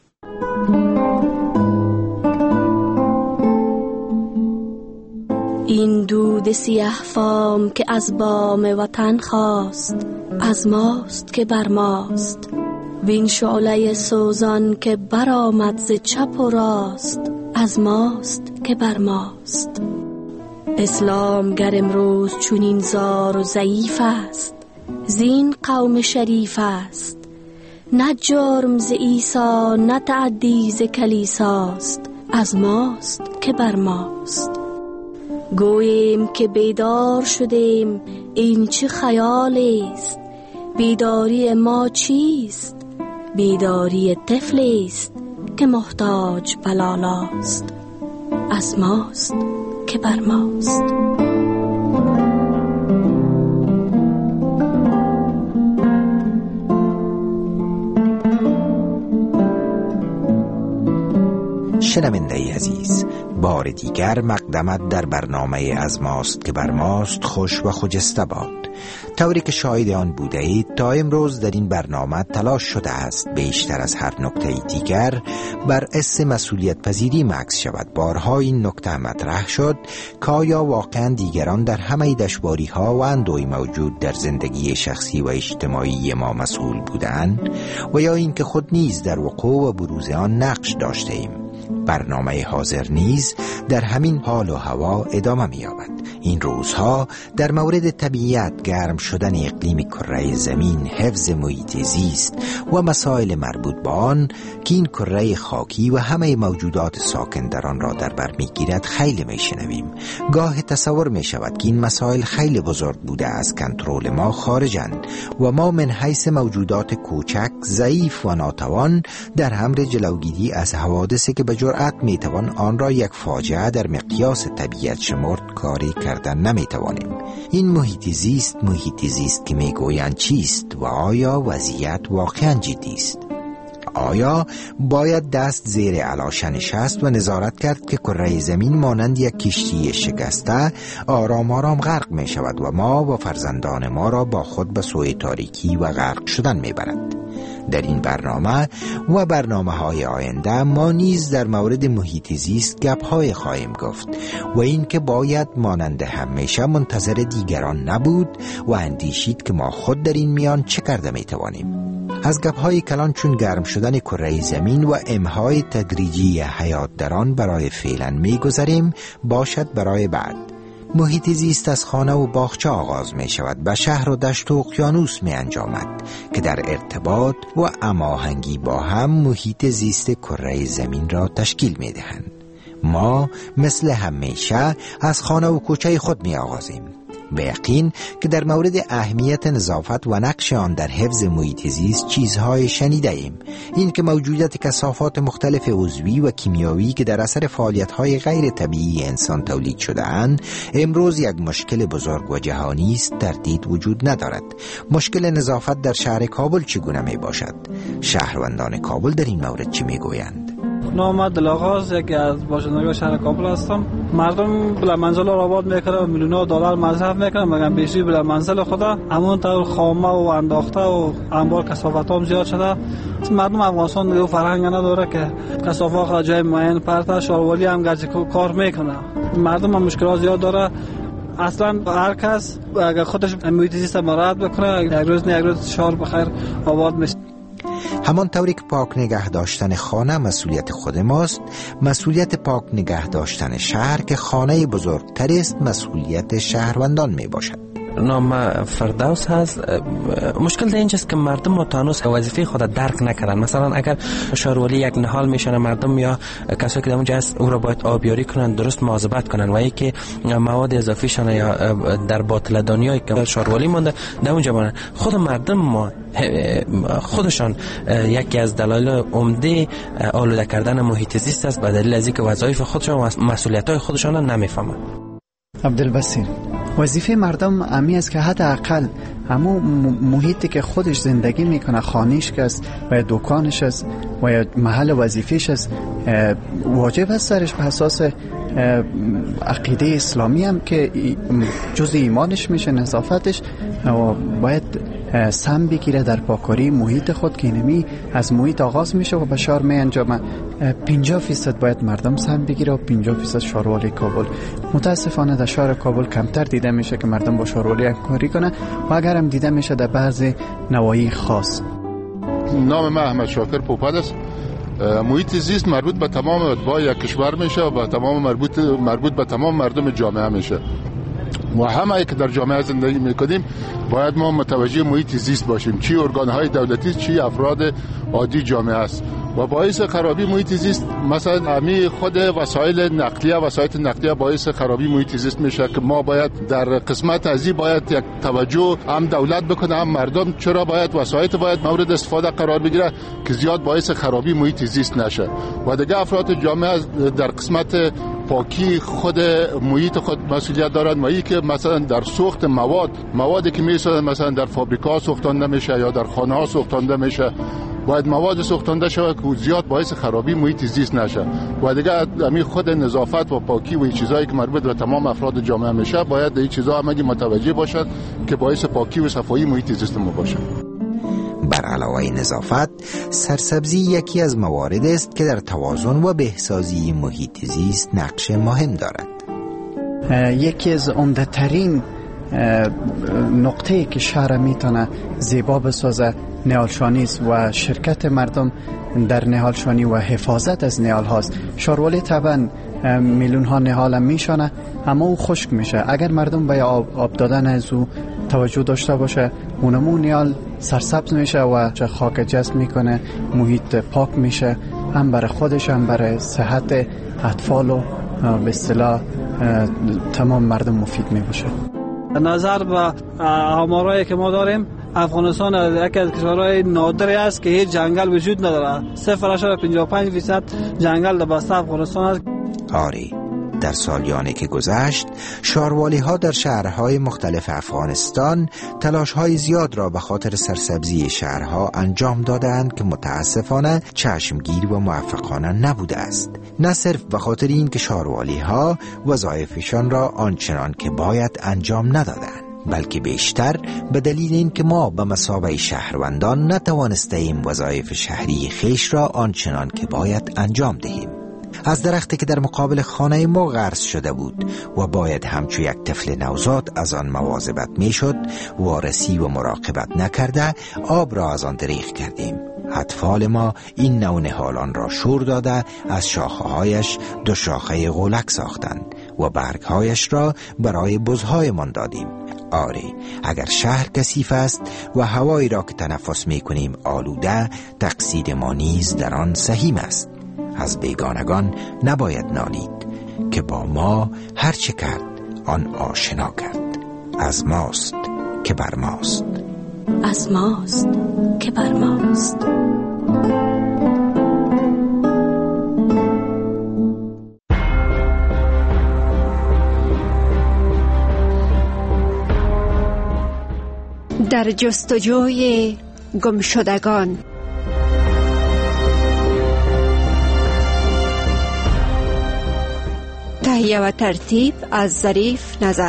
این دود سیاه فام که از بام وطن خواست، از ماست که بر ماست. وین شعله سوزان که برآمد ز چپ و راست، از ماست که بر ماست. اسلام گر امروز چونین زار و ضعیف است، زین قوم شریف است. نه جرم ز عیسی نه تعدی ز کلیساست، از ماست که بر ماست. گوییم که بیدار شدیم این چه خیال است، بیداری ما چیست؟ بیداری طفل است که محتاج بلالاست، از ماست که بر ماست. شنونده عزیز، بار دیگر مقدمت در برنامه از ماست که بر ماست خوش و خجسته باد. طوری که شاهد آن بوده اید تا امروز در این برنامه تلاش شده است بیشتر از هر نکته دیگر بر اس مسئولیت پذیری مکس شود. بارها این نکته مطرح شد که آیا واقعا دیگران در همه دشواری ها و اندوی موجود در زندگی شخصی و اجتماعی ما مسئول بودند و یا اینکه خود نیز در وقوع و بروز آن نقش داشته ایم. برنامه حاضر نیز در همین حال و هوا ادامه می‌یابد. این روزها در مورد طبیعت، گرم شدن اقلیم کره زمین، حفظ محیط زیست و مسائل مربوط به آن که این کره خاکی و همه موجودات ساکن در آن را در بر می‌گیرد خیلی می‌شنویم. گاه تصور می‌شود که این مسائل خیلی بزرگ بوده از کنترل ما خارجند و ما من حیث موجودات کوچک، ضعیف و ناتوان در امر جلوگیری از حوادثی که به جرأت میتوان آن را یک فاجعه در مقیاس طبیعت شمرد کاری کردن نمیتوانیم. این محیط زیست محیط زیست که میگویند چیست و آیا وضعیت واقعا جدی است؟ آیا باید دست زیر علاشه نشست و نظارت کرد که کره زمین مانند یک کشتی شکسته آرام آرام غرق می شود و ما و فرزندان ما را با خود به سوی تاریکی و غرق شدن می برد؟ در این برنامه و برنامه های آینده ما نیز در مورد محیط زیست گپ های خواهیم گفت و این که باید مانند همیشه منتظر دیگران نبود و اندیشید که ما خود در این میان چه کرده می توانیم. از گپ های کلان چون گرم شدن کره زمین و امهای تدریجی حیات در آن برای فعلا می گذاریم، باشد برای بعد. محیط زیست از خانه و باغچه آغاز می شود و شهر و دشت و اقیانوس می انجامد که در ارتباط و هماهنگی با هم محیط زیست کره زمین را تشکیل می دهند. ما مثل همیشه از خانه و کوچه خود می آغازیم. به یقین که در مورد اهمیت نظافت و نقش آن در حفظ محیط زیست چیزهای شنیده ایم. این که موجودیت کثافات مختلف عضوی و کیمیایی که در اثر فعالیت‌های غیر طبیعی انسان تولید شده اند امروز یک مشکل بزرگ و جهانی است، تردید وجود ندارد. مشکل نظافت در شهر کابل چگونه می باشد؟ شهروندان کابل در این مورد چه می گویند؟ نام دلاغاز، یکی از باشندگان شهر کابل هستم. مردم بلا منزل را آباد میکنه و میلیون ها دلار مصرف میکنه، مگر بیشتر بلا منزل خدا همون طور خامه و انداخته و انبار کثافت هم زیاد شده. مردم افغانستان دیگه فرهنگ نداره که کثافات را جای معین پرت. شاروالی هم گرچه کار میکنه، مردم هم مشکلات زیاد داره. اصلا هر کس اگر خودش محیط زیست مراعات بکنه یک روز نه یک روز شهر بخیر آباد میشه. همان طوری که پاک نگه داشتن خانه مسئولیت خود ماست، مسئولیت پاک نگه داشتن شهر که خانه بزرگتر است مسئولیت شهروندان می باشد. نام فردوس هست. مشکل در اینجاست که مردم متانوس وظیفه خود درک نکردن. مثلا اگر شاروالی یک نهال میشنه، مردم یا کسایی که در اونجا هست او را باید آبیاری کنن، درست مواظبت کنن و اینکه مواد اضافی شنه یا در باطل دنیایی که شاروالی مونده در اونجا بانن. خود مردم ما خودشان یکی از دلایل عمده آلوده کردن محیط زیست است، به دلیل از اینکه وظایف خودشان و مسئولیت‌های خودشان نمیفهمند. عبدالبصیر، وظیفه مردم امی است که حداقل همون محیطی که خودش زندگی میکنه، خانه‌اش که است و دکانش است و یا محل وظیفه‌اش است، واجب است سرش به اساس عقیده اسلامی هم که جز ایمانش میشه نظافتش و باید سم بگیره در پاکاری محیط خود که اینمی از محیط آغاز میشه و به شهر می انجامه. پنجاه فیصد باید مردم سم بگیره و پنجاه فیصد شهروالی کابل. متاسفانه در شهر کابل کمتر دیده میشه که مردم با شهروالی همکاری کنه و اگر هم دیده میشه در بعضی نواحی خاص. نام من احمد شاکر پوپاد است. محیط زیست مربوط به تمام اتباع یک کشور میشه و به تمام مربوط مربوط به تمام مردم جامعه میشه و همه که در جامعه زندگی میکنیم باید ما متوجه محیط زیست باشیم، چی ارگانهای دولتی چی افراد عادی جامعه است. و باعث خرابی محیط زیست مثلا همین خود وسایل نقلیه وسایل نقلیه باعث خرابی محیط زیست میشه که ما باید در قسمت ازی باید یک توجه هم دولت بکنه هم مردم، چرا باید وسایل باید مورد استفاده قرار بگیره که زیاد باعث خرابی محیط زیست نشه. و دیگه افراد جامعه در قسمت پاکی خود محیط خود مسئولیت دارند. و که مثلا در سوخت مواد موادی که میسازن مثلا در فابریکا سوختانده میشه یا در خانه ها سوختانده میشه، باید مواد سوختانده شود که زیاد باعث خرابی محیط زیست نشه. و دیگه همین خود نظافت و پاکی و این چیزایی که مربوط به تمام افراد جامعه میشه باید این چیزا همگی متوجه باشد که باعث پاکی و صفایی محیط زیست ما باشه. بر علاوه نظافت، سرسبزی یکی از موارد است که در توازن و بهسازی محیط زیست نقش مهم دارد. یکی از عمده ترین نقطه‌ای که شهر میتونه زیبا بسازه نهالشانی است و شرکت مردم در نهالشانی و حفاظت از نهال هاست. شاروالی طبعا میلیون ها نهال میشانه اما او خشک میشه. اگر مردم به آب, آب دادن از او توجه داشته باشه اونمون نهال سرسبز میشه و خاک جذب میکنه، محیط پاک میشه، هم برای خودش هم برای صحت اطفال و به اصطلاح تمام مردم مفید میباشه. نظر به آمارایی که ما داریم افغانستان یکی از کشورهای نادری است که هیچ جنگل وجود نداره. صفر اشاره پنجاه و پنج درصد جنگل در بسته افغانستان است. آری، در سالیانی که گذشت شاروالی ها در شهرهای مختلف افغانستان تلاش های زیاد را به خاطر سرسبزی شهرها انجام دادند که متاسفانه چشمگیر و موفقانه نبوده است. نه صرف به خاطر این که شاروالی ها وظایفشان را آنچنان که باید انجام ندادند، بلکه بیشتر به دلیل این که ما به مثابه شهروندان نتوانسته ایم وظایف شهری خیش را آنچنان که باید انجام دهیم. از درختی که در مقابل خانه ما غرس شده بود و باید همچو یک طفل نوزاد از آن مواظبت می شد، وارسی و مراقبت نکرده آب را از آن دریغ کردیم. اطفال ما این نوع نهالان را شور داده از شاخه‌هایش دو شاخه غولک ساختند و برگهایش را برای بزهایمان دادیم. آره، اگر شهر کثیف است و هوایی را که تنفس می کنیم آلوده، تقصیر ما نیز در آن سهیم است. از بیگانگان نباید نالید که با ما هر چه کرد آن آشنا کرد. از ماست که بر ماست، از ماست که بر ماست. در جستجوی گمشدگان. تهیه و ترتیب از ظریف نظر.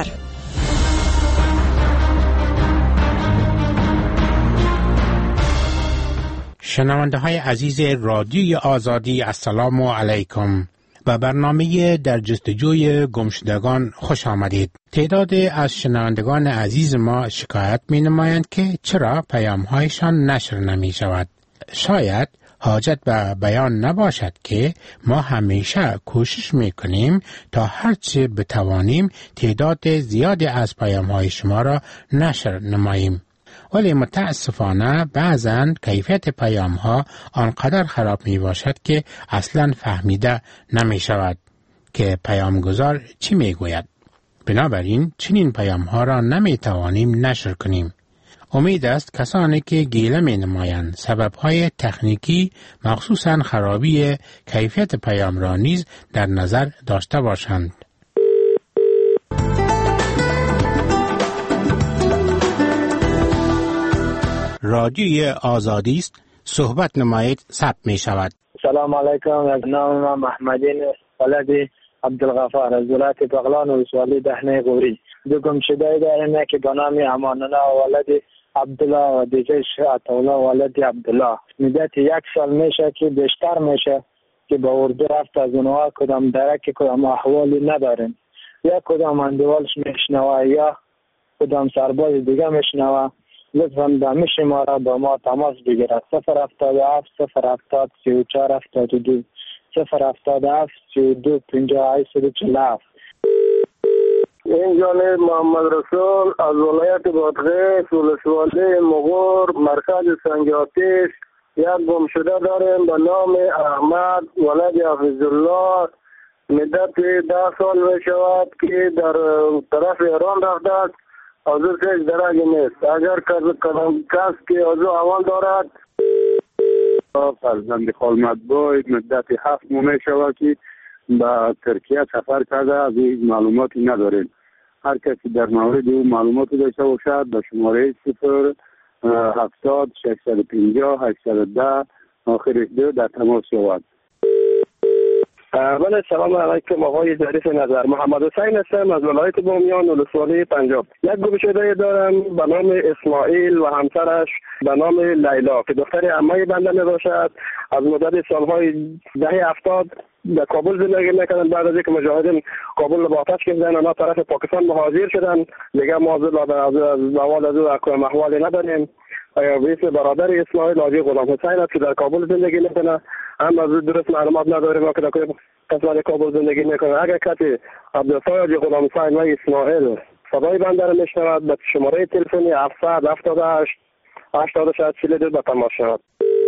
شنونده های عزیز رادیوی آزادی، السلام علیکم. و برنامه در جستجوی گمشدگان خوش آمدید. تعداد از شنوندگان عزیز ما شکایت می نمایند که چرا پیام هایشان نشر نمی شود. شاید حاجت به بیان نباشد که ما همیشه کوشش می کنیم تا هرچه بتوانیم تعداد زیادی از پیام های شما را نشر نماییم. ولی متاسفانه بعضاً کیفیت پیام ها آنقدر خراب می باشد که اصلاً فهمیده نمی شود که پیامگذار چی می گوید. بنابراین چنین پیام ها را نمی توانیم نشر کنیم. امید است کسانی که گیله می نمایند سبب های تکنیکی مخصوصاً خرابی کیفیت پیام را نیز در نظر داشته باشند. رادیوی آزادی است، صحبت نمایید، ثبت می شود. سلام علیکم. نام من محمدین ولد عبدالغفار از ولایت بغلان و ولسوالی دهنه غوری. دو گمشده داریم که به نام امان الله ولد عبدالله و دیگه عطاالله ولد عبدالله. مدت یک سال میشه که بیشتر میشه که به اردو رفت از اونها کدام درک کدام احوالی نداریم. یا کدام اندوالش میشنوه یا کدام سرباز دیگه میشنوه. لطفاً دمی شما را با ما تماس بگیرد. صفر هفتاد و هفت صفر هفتاد سی و چهار هفتاد و دو صفر هفتاد و هفت سی و دو پنجاه هشتصد و چهل و هفت. این جانب محمد رسول از ولایت بادغیس ولسوالی مغور مرکز سنگ آتش. یک گمشده داریم به نام احمد ولد حفظالله. مدت ده سال می شود که در طرف ایران رفته است. از او سیج درگی نیست. اگر کس که از او اول دارد فرزند خالمدبای مدت هفت ماه می شود که به ترکیه سفر کرده. از این معلوماتی نداریم. هر کسی در مورد او معلوماتی داشته باشد به شماره صفر هفتاد ششصد و پنجاه هشتصد و ده آخرش دو در تماس شود. بله، سلام علیکم آقای ظریف نظر. محمد حسین هستم از ولایت بامیان ولسوالی پنجاب. یک گمشده دارم به نام اسماعیل و همسرش به نام لیلا که دختر عمه بنده می باشد. از مدت سالهای دهه هفتاد در کابل زندگی میکنن. بعد از اینکه مجاهدین کابل با آتش کردن آنها طرف پاکستان مهاجر شدن. دیگه ما از اول از او اکرام احوالی نداریم. ویس برادر اسماعیل حاجی غلام حسین است که در کابل زندگی میکنه. هم از درست معلومات نداریم که در قسمت کابل زندگی میکنه. اگر کسی عبدالفای حاجی غلام حسین و اسماعیل صدای بنده را میشنود به شماره تلفنی هفتصد هفتاد و هشت هشتاد و شش چهل و دو به تماس شود.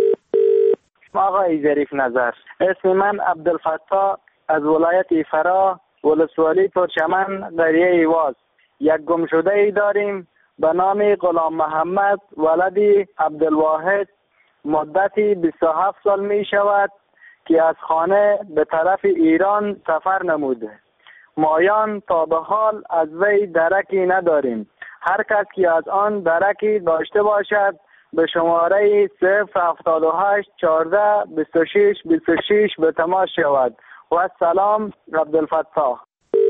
آقای ظریف نظر، اسم من عبدالفتاح از ولایت فرا ولسوالی پرچمن قریه ایواز. یک گمشده ای داریم به نام غلام محمد ولدی عبدالواحد. مدتی بیست و هفت سال می شود که از خانه به طرف ایران سفر نموده. مایان تا به حال از وی درکی نداریم. هر کس که از آن درکی داشته باشد به شماره صفر هفتاد و هشت چهارده بیست و شش بیست و شش به تماس شود. و سلام، عبدالفتاح.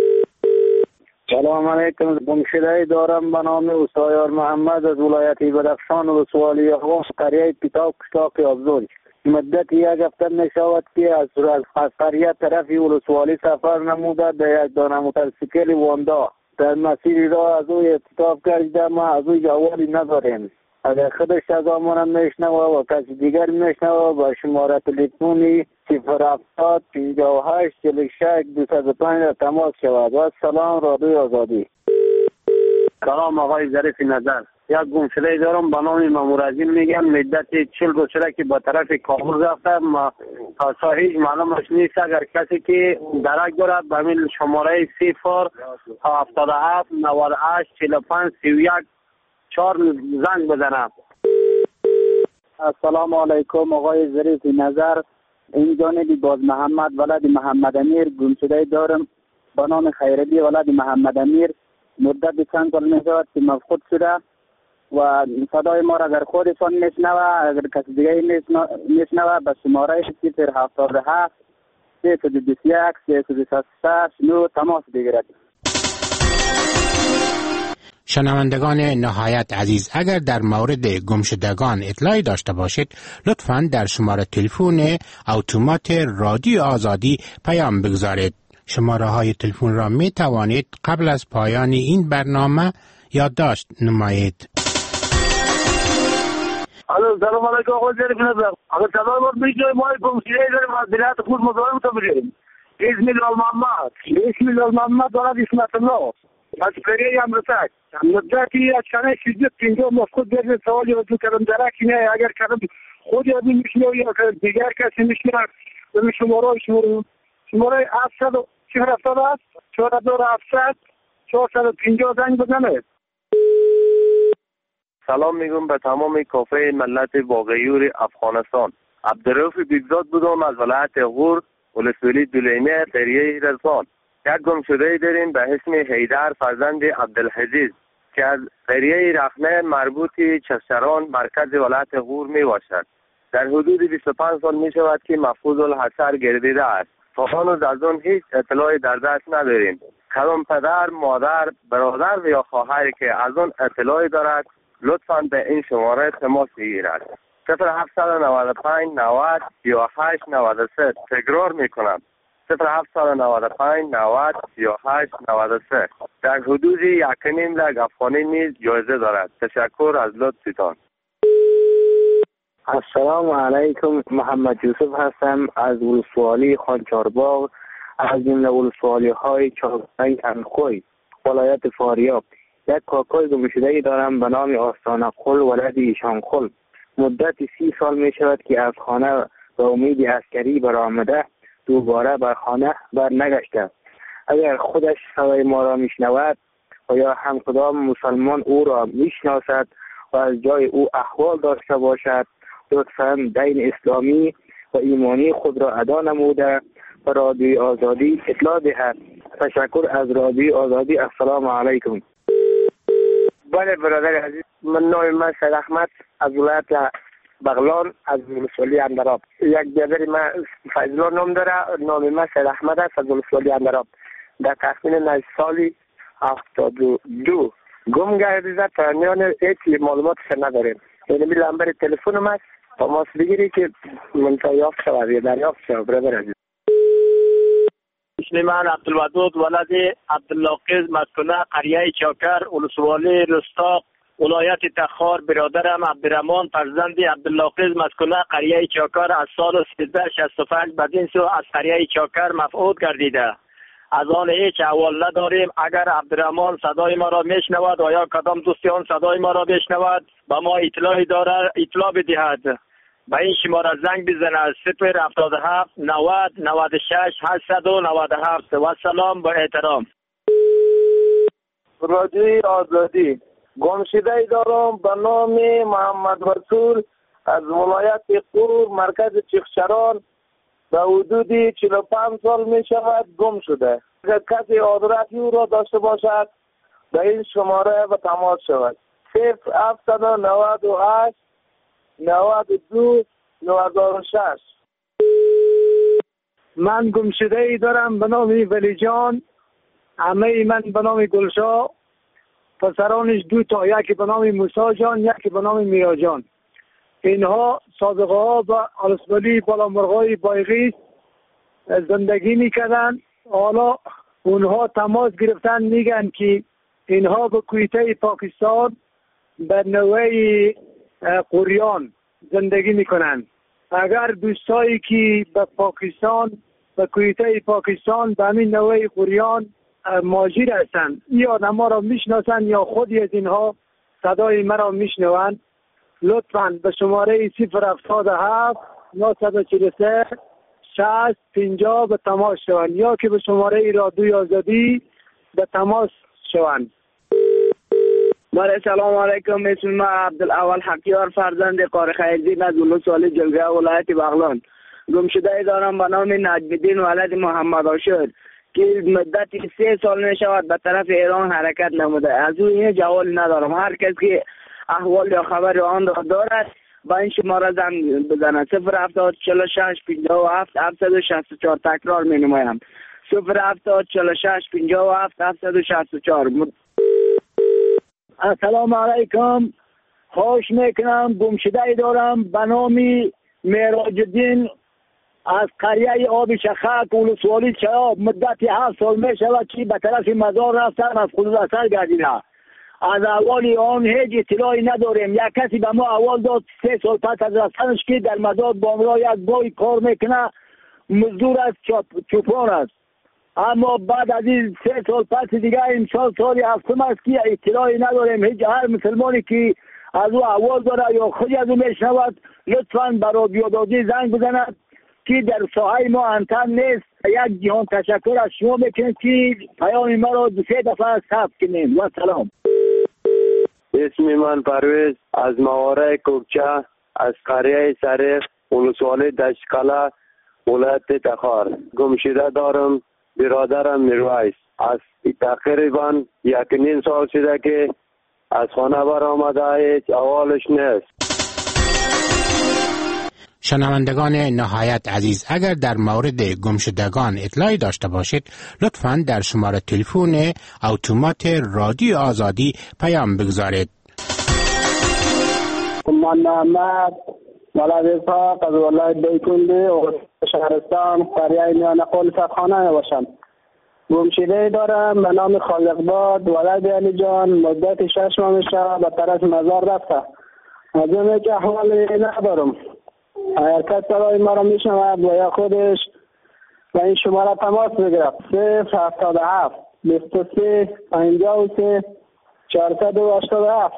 سلام علیکم. گمشده دارم به نام استایار محمد از ولایت بدخشان و ولسوالی آقا قریه پیتاک کشتاق افزون. مدت یک هفته می شود که از از قریه طرف ولسوالی سفر نموده در یک دانه موتورسیکل واندا در مسیر را از او اتفاق کرده. ما از او جوالی نداریم. اگر خودش از آمان میشنوه و کسی دیگر میشنوه با شماره تلفنی صفر هفتاد پنجاه و هشت چهل و شش دویست و پنج تماس شود. و سلام، رادیوی آزادی. سلام آقای ظریف نظر. یک گمشده دارم به نام مامور عظیم میگم. مدت چهل روز شده که با طرف کابل رفته. ما تا هیچ معلومش نیست. اگر کسی که درک دارد به همین شماره صفر هفتاد و هفت نود و هشت چهل و پنج سی و یک چهار زنگ بزنم. السلام علیکم آقای ظریف نظر. این جانبی باز محمد ولد محمد امیر گمشده دارم با نام خیرلی ولد محمد امیر. مدت چند سال می شود که مفقود شده و صدای ما را اگر خودشان میشنوه اگر کسی دیگه میشنوه به شماره صفر هفتاد و هفت سیصد و بیست و یک سیصد و شصت نو تماس بگیرد. شنوندگان نهایت عزیز، اگر در مورد گمشدگان اطلاعی داشته باشید لطفاً در شماره تلفن اتومات رادیو آزادی پیام بگذارید. شماره های تلفن را می توانید قبل از پایان این برنامه یادداشت نمایید. الو، سلام علیکم آقای ظریف نظر. اگر سلام بود میگم ما گمشده داریم از بلاد خود مزاحم تو بگیریم. اسم الله محمد اسم الله محمد ولد اسمت الله از قریه امرتک. مدتی از کنه شدت پینجا مفقود بردن سوالی رو دو کردم درکی نه. اگر کردم خود یادی میشنو یا دیگر کسی میشنو به شماره شماره شماره هفتصد و چهار هفتاد است چهار دور هفتصد چهارصد و پنجاه زنگ بزنه. سلام میگم به تمام کافه ملت واقعیور افغانستان. عبدالرؤوف بیگزاد بودم از ولایت غور ولسوالی دلیمه قریه رزوان. یک گمشده داریم به اسم حیدر فرزند عبدالحزیز که از قریه رخنه مربوط چشتران مرکز ولایت غور می باشد. در حدود بیست و پنج سال می شود که مفقود الحصر گردیده است. تا هنوز از آن هیچ اطلاعی در دست نداریم. کدام پدر، مادر، برادر و یا خواهری که از آن اطلاعی دارد لطفاً به این شماره تماس بگیرد. صفر هفتصد و نود و پنج نود سی و هشت نود و سه. تکرار میکنم صفر هفتصد و نود و پنج نود سی و هشت نود و سه. در حدود یک و نیم لک افغانی نیز جایزه دارد. تشکر از لطفتان. السلام علیکم، محمد یوسف هستم از ولسوالی خانچارباغ از جمله ولسوالی های چارپنج انخوی ولایت فاریاب. یک کاکای گمشده‌ای دارم به نام آستانه خل ولد ایشان خل. مدت سی سال می شود که از خانه به امید عسکری برآمده دوباره بر خانه بر نگشته. اگر خودش صدای ما را میشنود و یا هم کدام مسلمان او را میشناسد و از جای او احوال داشته باشد لطفاً دین اسلامی و ایمانی خود را ادا نموده و رادیوی آزادی اطلاع دهد. تشکر از رادیوی آزادی. السلام علیکم. بله برادر عزیز، من نام من سید احمد از ولایت بغلان از ولسوالی اندراب. یک برادر من فیضلان نام داره، نام من سید احمد است از ولسوالی اندراب. در تخمین نزد سالی هفتاد و دو گم گردیده. تا میان هیچ معلوماتش نداریم. یعنی بی لنبر تلفن من تماس بگیری که منتها یافت شود یا دریافت شود برادر عزیز. اسم من عبدالودود ولد عبداللاقز مسکنه قریه چاکر ولسوالی رستاق ولایت تخار. برادرم عبدالرحمن فرزند عبداللاقز مسکنه قریه چاکر از سال سیزده شصت و پنج بدین سو از قریه چاکر مفقود گردیده. از آن هیچ احوال نداریم. اگر عبدالرحمن صدای ما را میشنود و یا کدام دوستیان صدای ما را بشنود به ما اطلاعی داره اطلاع بدهد. به این شماره زنگ بزنه صفر هفتاد و هفت نود نود و شش هشتصد و نود و هفت. و سلام با احترام. رادیوی آزادی. گمشده دارم به نام محمد رسول از ولایت غور مرکز چخچران. به حدود چهل و پنج سال می شود گم شده. اگر کسی عادرتی او را داشته باشد به این شماره به تماس شود. صفر هفتصد و نود و هشت نود و دو نود و شش. من گمشده ای دارم به نام ولی جان، عمه من به نام گلشا، پسرانش دو تا، یکی به نام موسی جان یکی به نام میا جان. اینها سابقه ها به آلسبالی بالامرغای بایغیس زندگی میکردن. حالا اونها تماس گرفتن میگن که اینها به کویته پاکستان به نوعی قریان زندگی میکنن. اگر دوستایی که به پاکستان به کویته پاکستان به همین نوعی قریان ماجر هستند یا آدم ها را میشناسند یا خودی از اینها صدای مرا میشنوند، لطفاً به شماره صفر هفتاد و هفت نهصد و چهل و سه شصت پنجاه به تماس شوند یا که به شماره رادیوی آزادی به تماس شوند. بله، سلام علیکم. اسم من عبدالاول حقیار فرزند قاری خیرزی از ولسوالی جلگه ولایت بغلان. گمشده دارم به نام نجم‌الدین ولد محمد عاشر که مدت سه سال نشود به طرف ایران حرکت نموده. از او این جوال ندارم. هر کس که احوال یا خبر آن را دارد با این شماره زنگ بزند. صفر هفتاد چهل و شش پنجاه و هفت هفتصد و شصت و چهار. تکرار می نمایم. صفر هفتاد چهل و شش پنجاه و هفت هفتصد و شصت و چهار. السلام علیکم. خوش میکنم. گمشده دارم به نام معراج الدین از قریه آب شخک ولسوالی چراب. مدت هفت سال می شود که به طرف مزار رفتم، از خود اثر گردیده. از اول آن هیچ اطلاعی نداریم. یک کسی به ما اول داد سه سال پس از رفتنش که در مزار بامرا یک بای کار میکنه، مزدور است، چوپان است. اما بعد از این سه سال پس دیگه امسال سال هفتم است که اطلاعی نداریم. هیچ هر مسلمانی که از او اول داره یا خودی از او میشنود لطفاً به رادیو آزادی زنگ بزند که در ساحه ما انتن نیست. یک جهان تشکر از شما میکنیم که پیام ما را دو سه دفعه ثبت کنیم. و سلام. اسم من پرویز از مواره کوکچه از قریه سریخ ولسوالی دشتقله ولایت تخار. گمشده دارم. برادرم میرویس از تقریبا یک نیم سال شده که از خانه بر آمده، هیچ احوالش نیست. شنوندگان نهایت عزیز، اگر در مورد گمشدگان اطلاعی داشته باشید لطفاً در شماره تلفن اتومات رادیو آزادی پیام بگذارید. من محمد ولد اسحاق از ولایت بیکندی و شهرستان قریه میان قول صدخانه باشم. گمشده دارم به نام خالقباد ولد علی جان. مدت شش ماه میشه به طرف مزار رفته. از اون که احوال ندارم. اگر کس صدای ما را میشنود و یا خودش و این شماره تماس بگیرد. صفر هفتاد و هفت بیست و سه پنجاه و سه چهارصد و هشتاد و هفت.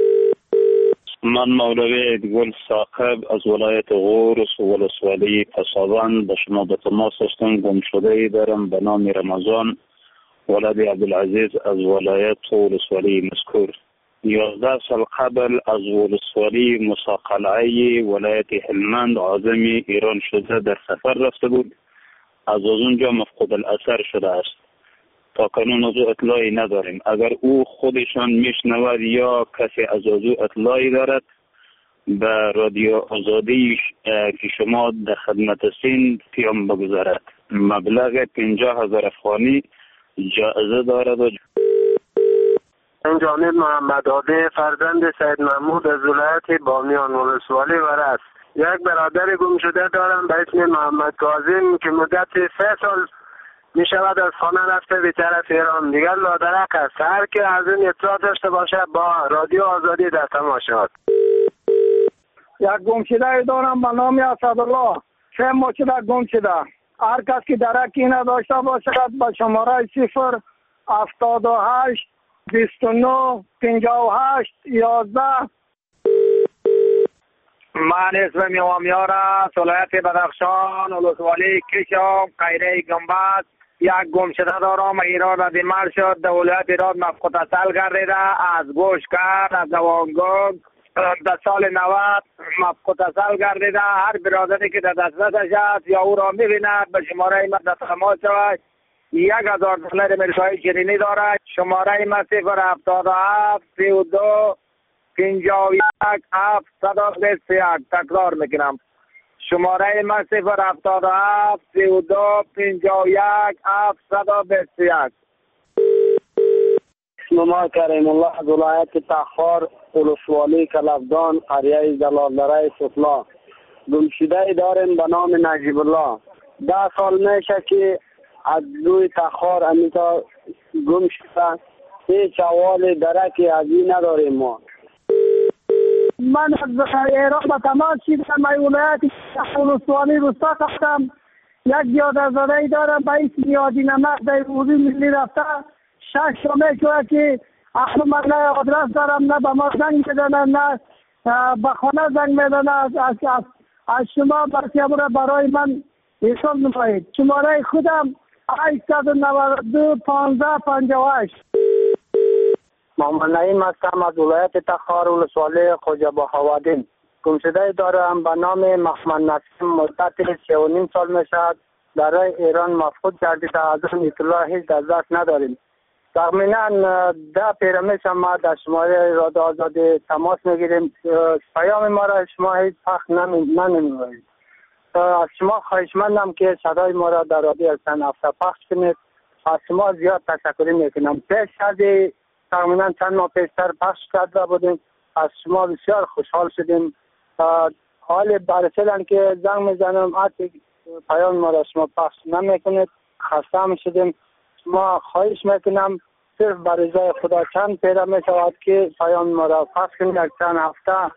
من مولوی گل ثاقب از ولایت غورس و ولسوالی پسابند به شما به تماس هستم. گمشده دارم به نام رمضان ولد عبدالعزیز از ولایت ولسوالی مذکور. یازده سال قبل از ولسوالی مساقلعه ولایت هلمند عازم ایران شده در سفر رفته بود. از اونجا مفقود الاثر شده است. تا کنون از او اطلاعی نداریم. اگر او خودشان میشنود یا کسی از او اطلاعی دارد به رادیو آزادی که شما در خدمت هستین پیام بگذارد. مبلغ پنجاه هزار افغانی جایزه دارد. و این جانب محمد عادی فرزند سید محمود از ولایت بامیان ولسوالی ورست. یک برادر گم شده دارم به اسم محمد کاظم که مدت سه سال می شود از خانه رفته به طرف ایران. دیگر لادرک است. هر که از این اطلاع داشته باشه با رادیو آزادی در تماس شود. یک گم شده دارم به نام اسدالله. سه ماه شده گم شده. هر کس که درکی نداشته باشد با شماره صفر هفتاد و هشت بیست و نه پنجاه و هشت یازده. من اسم میوامیار است. ولایت بدخشان ولسوالی کشم قیره گنبد. یک گمشده دارم. ایران را بیمار شد در ولایت ایران مفقود اصل گردیده. از گوش کرد از دوانگوگ در سال نود مفقود اصل گردیده. هر برادری که در دسترسش است یا او را میبیند به شماره من در تماس شود یک هزار دلار امریکایی چنینی داره. شماره ما صفر هفتاد و هفت سی و دو پنجاه و یک هفتصد و بیست و یک. تکرار میکنم، شماره ما صفر هفتاد و هفت سی و دو پنجاه و یک هفتصد و بیست و یک. اسم ما کریم الله از ولایت تخار، ولسوالی کلفدان، قریه جلالدره سفلا. گمشده داریم به نام نجیب الله. ده سال میشه که از روی تخار امیتا گم شده. هیچ حوال درکی از این نداریم ما. من از ایران به تماس شدم، من ولایت ولسوالی رستا هستم. یک یاد زده دارم به اسم یادی نمک در روزی ملی رفته. شش شما که که اصلا من نه آدرس دارم، نه به ما زنگ میدنن، نه به خانه زنگ میدنن. از, از, از, از شما برسیابره برای من ایشان نمایید. شماره خودم هشتصد و نود و دو پانزده پنجاه و هشت. محمد نعیم هستم از ولایت تخار، ولسوالی خوجا بهاودین. گمشده دارم به نام محمد نسیم. مدت سه و نیم سال میشد در ایران مفقود گردیده. از اون اطلاع هیچ از دست نداریم. تقریبا ده پیرامش ما در شماره رادیو آزادی تماس میگیریم. پیام ما را شما هیچ پخش نمی‌کنید. از شما خواهشمندم که صدای ما را در رادیو هستن هفته پخش کنید. از شما زیاد تشکر میکنم. پیش از تقریبا چند ماه پیشتر پخش کرده بودیم. از شما بسیار خوشحال شدیم. حال برسلن که زنگ میزنم حتی پیام ما را شما پخش نمیکنید. خسته می شدیم. ما خواهش میکنم صرف برای رضای خدا چند پیدا می شود که پیام ما را پخش کنید. یک چند هفته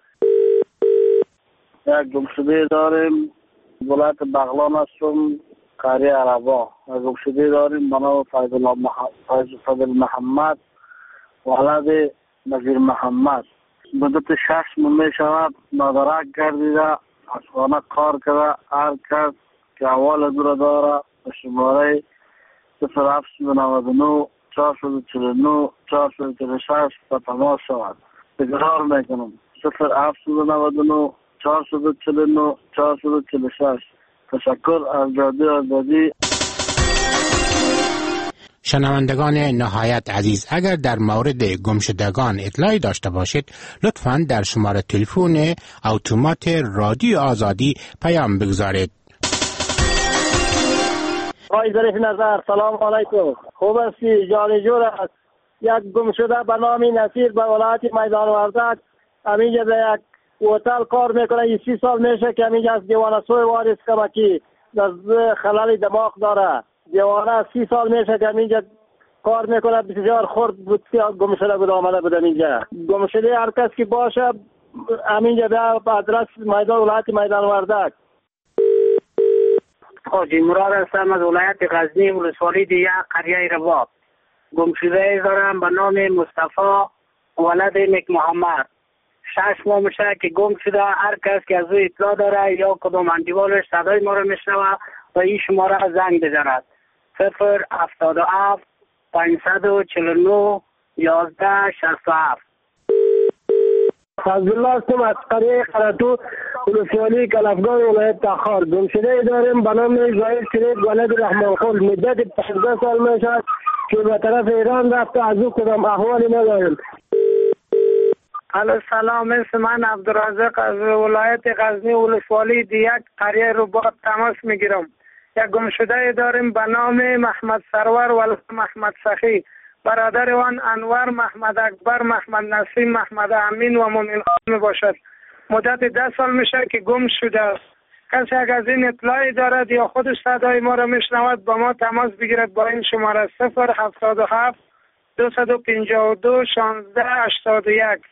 یک گمشده داریم ولایت بغلان هستم، قریه عربا. یک گمشده داریم به نام فیض محمد ولد نظیر محمد. مدت شش ماه می شود مدرک گردیده، از خانه کار کرده. هر کس که احوال دور داره به شماره صفر هفت نود و نه چهارصد و چهل و نه چهارصد و چهل و شش به تماس شود. تکرار میکنم، صفر هفت نود و نه چهارصد و چهل و نه چهارصد و چهل و شش. تشکر از رادیو آزادی. شنوندگان نهایت عزیز، اگر در مورد گمشدگان اطلاعی داشته باشید لطفاً در شماره تلفن اتومات رادیو آزادی پیام بگذارید. آقای ظریف نظر، سلام علیکم. خوب هستی؟ جان جور است. یک گمشده به نام نصیر به ولایت میدان وردک. همینجا در یک هتل کار میکنه. این سی سال میشه که همینجا از دیوانسوی وارث کمکی از خلال دماغ داره. دیوانه سی سال میشه که همینجا کار میکنه. بسیار خورد بود که گمشده بود آمده بود همینجا. گمشده هر کس که باشه همینجا بیا به آدرس میدان ولایت میدان وردک. حاجی مراد هستم از ولایت غزنی، ولسوالی دیگه قریه رباب. گمشده دارم به نام مصطفی ولد نک محمد. شش ماه میشه که گم شده. هر کس که از او اطلاع داره یا کدام اندیوالش صدای ما رو میشنوه و این شماره زنگ بزند. صفر هفتاد و هفت پانصد و چهل و نه یازده شصت و هفت. عبدالله هستم از قریه قرطو، ولسوالی کلفدان، ولایت تخار. گمشده داریم به نام زاهد شریف ولد رحمان خل. مدت پانزده سال میشد که به طرف ایران رفته. از او کدام احوالی نداریم. الو سلام، اسم من عبدالرزاق از ولایت غزنی، ولسوالی دیگ قریه رباط تماس میگیرم. یک گمشده داریم به نام محمد سرور ولد محمد سخی. برادر آن انور محمد اکبر محمد نسیم محمد امین و مومن خان باشد. مدت ده سال میشه که گم شده است. کسی اگر از این اطلاعی دارد یا خودش صدای ما را میشنود با ما تماس بگیرد با این شماره صفر هفتاد و هفت دوصد و پنجاه و دو شانزده هشتاد و یک.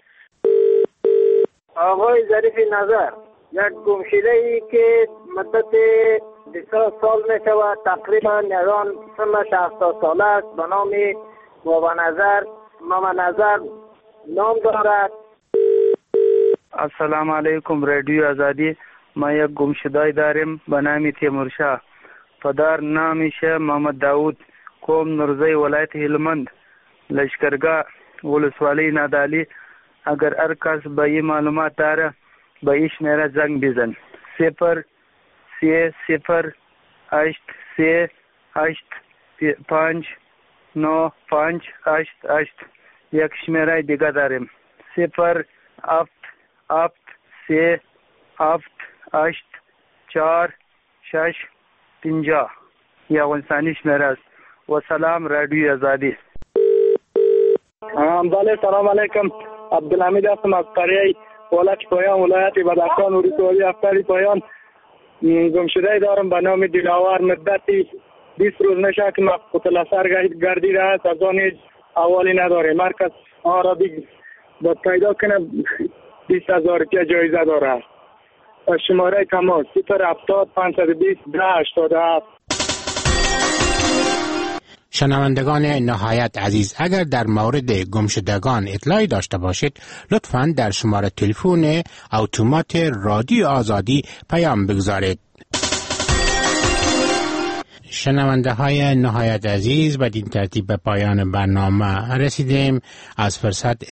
آقای ظریف نظر، یک گمشده ای که مدت بیست سال می شود تقریبا نظام سنش هفتاد ساله است به نام بابا نظر ماما نظر نام دارد. السلام علیکم رادیو آزادی. ما یک گمشده داریم به نام تیمورشاه. پدر نامش محمد داود، قوم نورزی، ولایت هلمند، لشکرگاه، ولسوالی نادعلی. اگر هر کس به این معلومات داره به ایش میره زنگ بزن. صفر سی صفر هشت سی هشت پنج نو پنج هشت هشت. یک شمیره دیگه داریم صفر هفت هفت سه هفت هشت چهار شش پنجاه. یا افغانستانی شمیره است. و سلام رادیوی آزادی. بله سلام علیکم. عبدالحمید هستم از قریه ولایت پایان ولایت بدخشان ولسوالی افطاری پایان. گمشده دارم به نام دلاور. مدتی بیست روز نشه که مقتل اثر گردیده است. از آن هیچ احوالی نداره. مرکز آن را با پیدا کنه بیست هزار روپیه جایزه داره. شماره تماس صفر هفتاد پانصد و بیست ده هشتاد و هفت. شنوندگان نهایت عزیز، اگر در مورد گمشدگان اطلاعی داشته باشید لطفاً در شماره تلفن اتومات رادیو آزادی پیام بگذارید. شنونده های نهایت عزیز، بدین ترتیب به پایان برنامه رسیدیم. از فرصت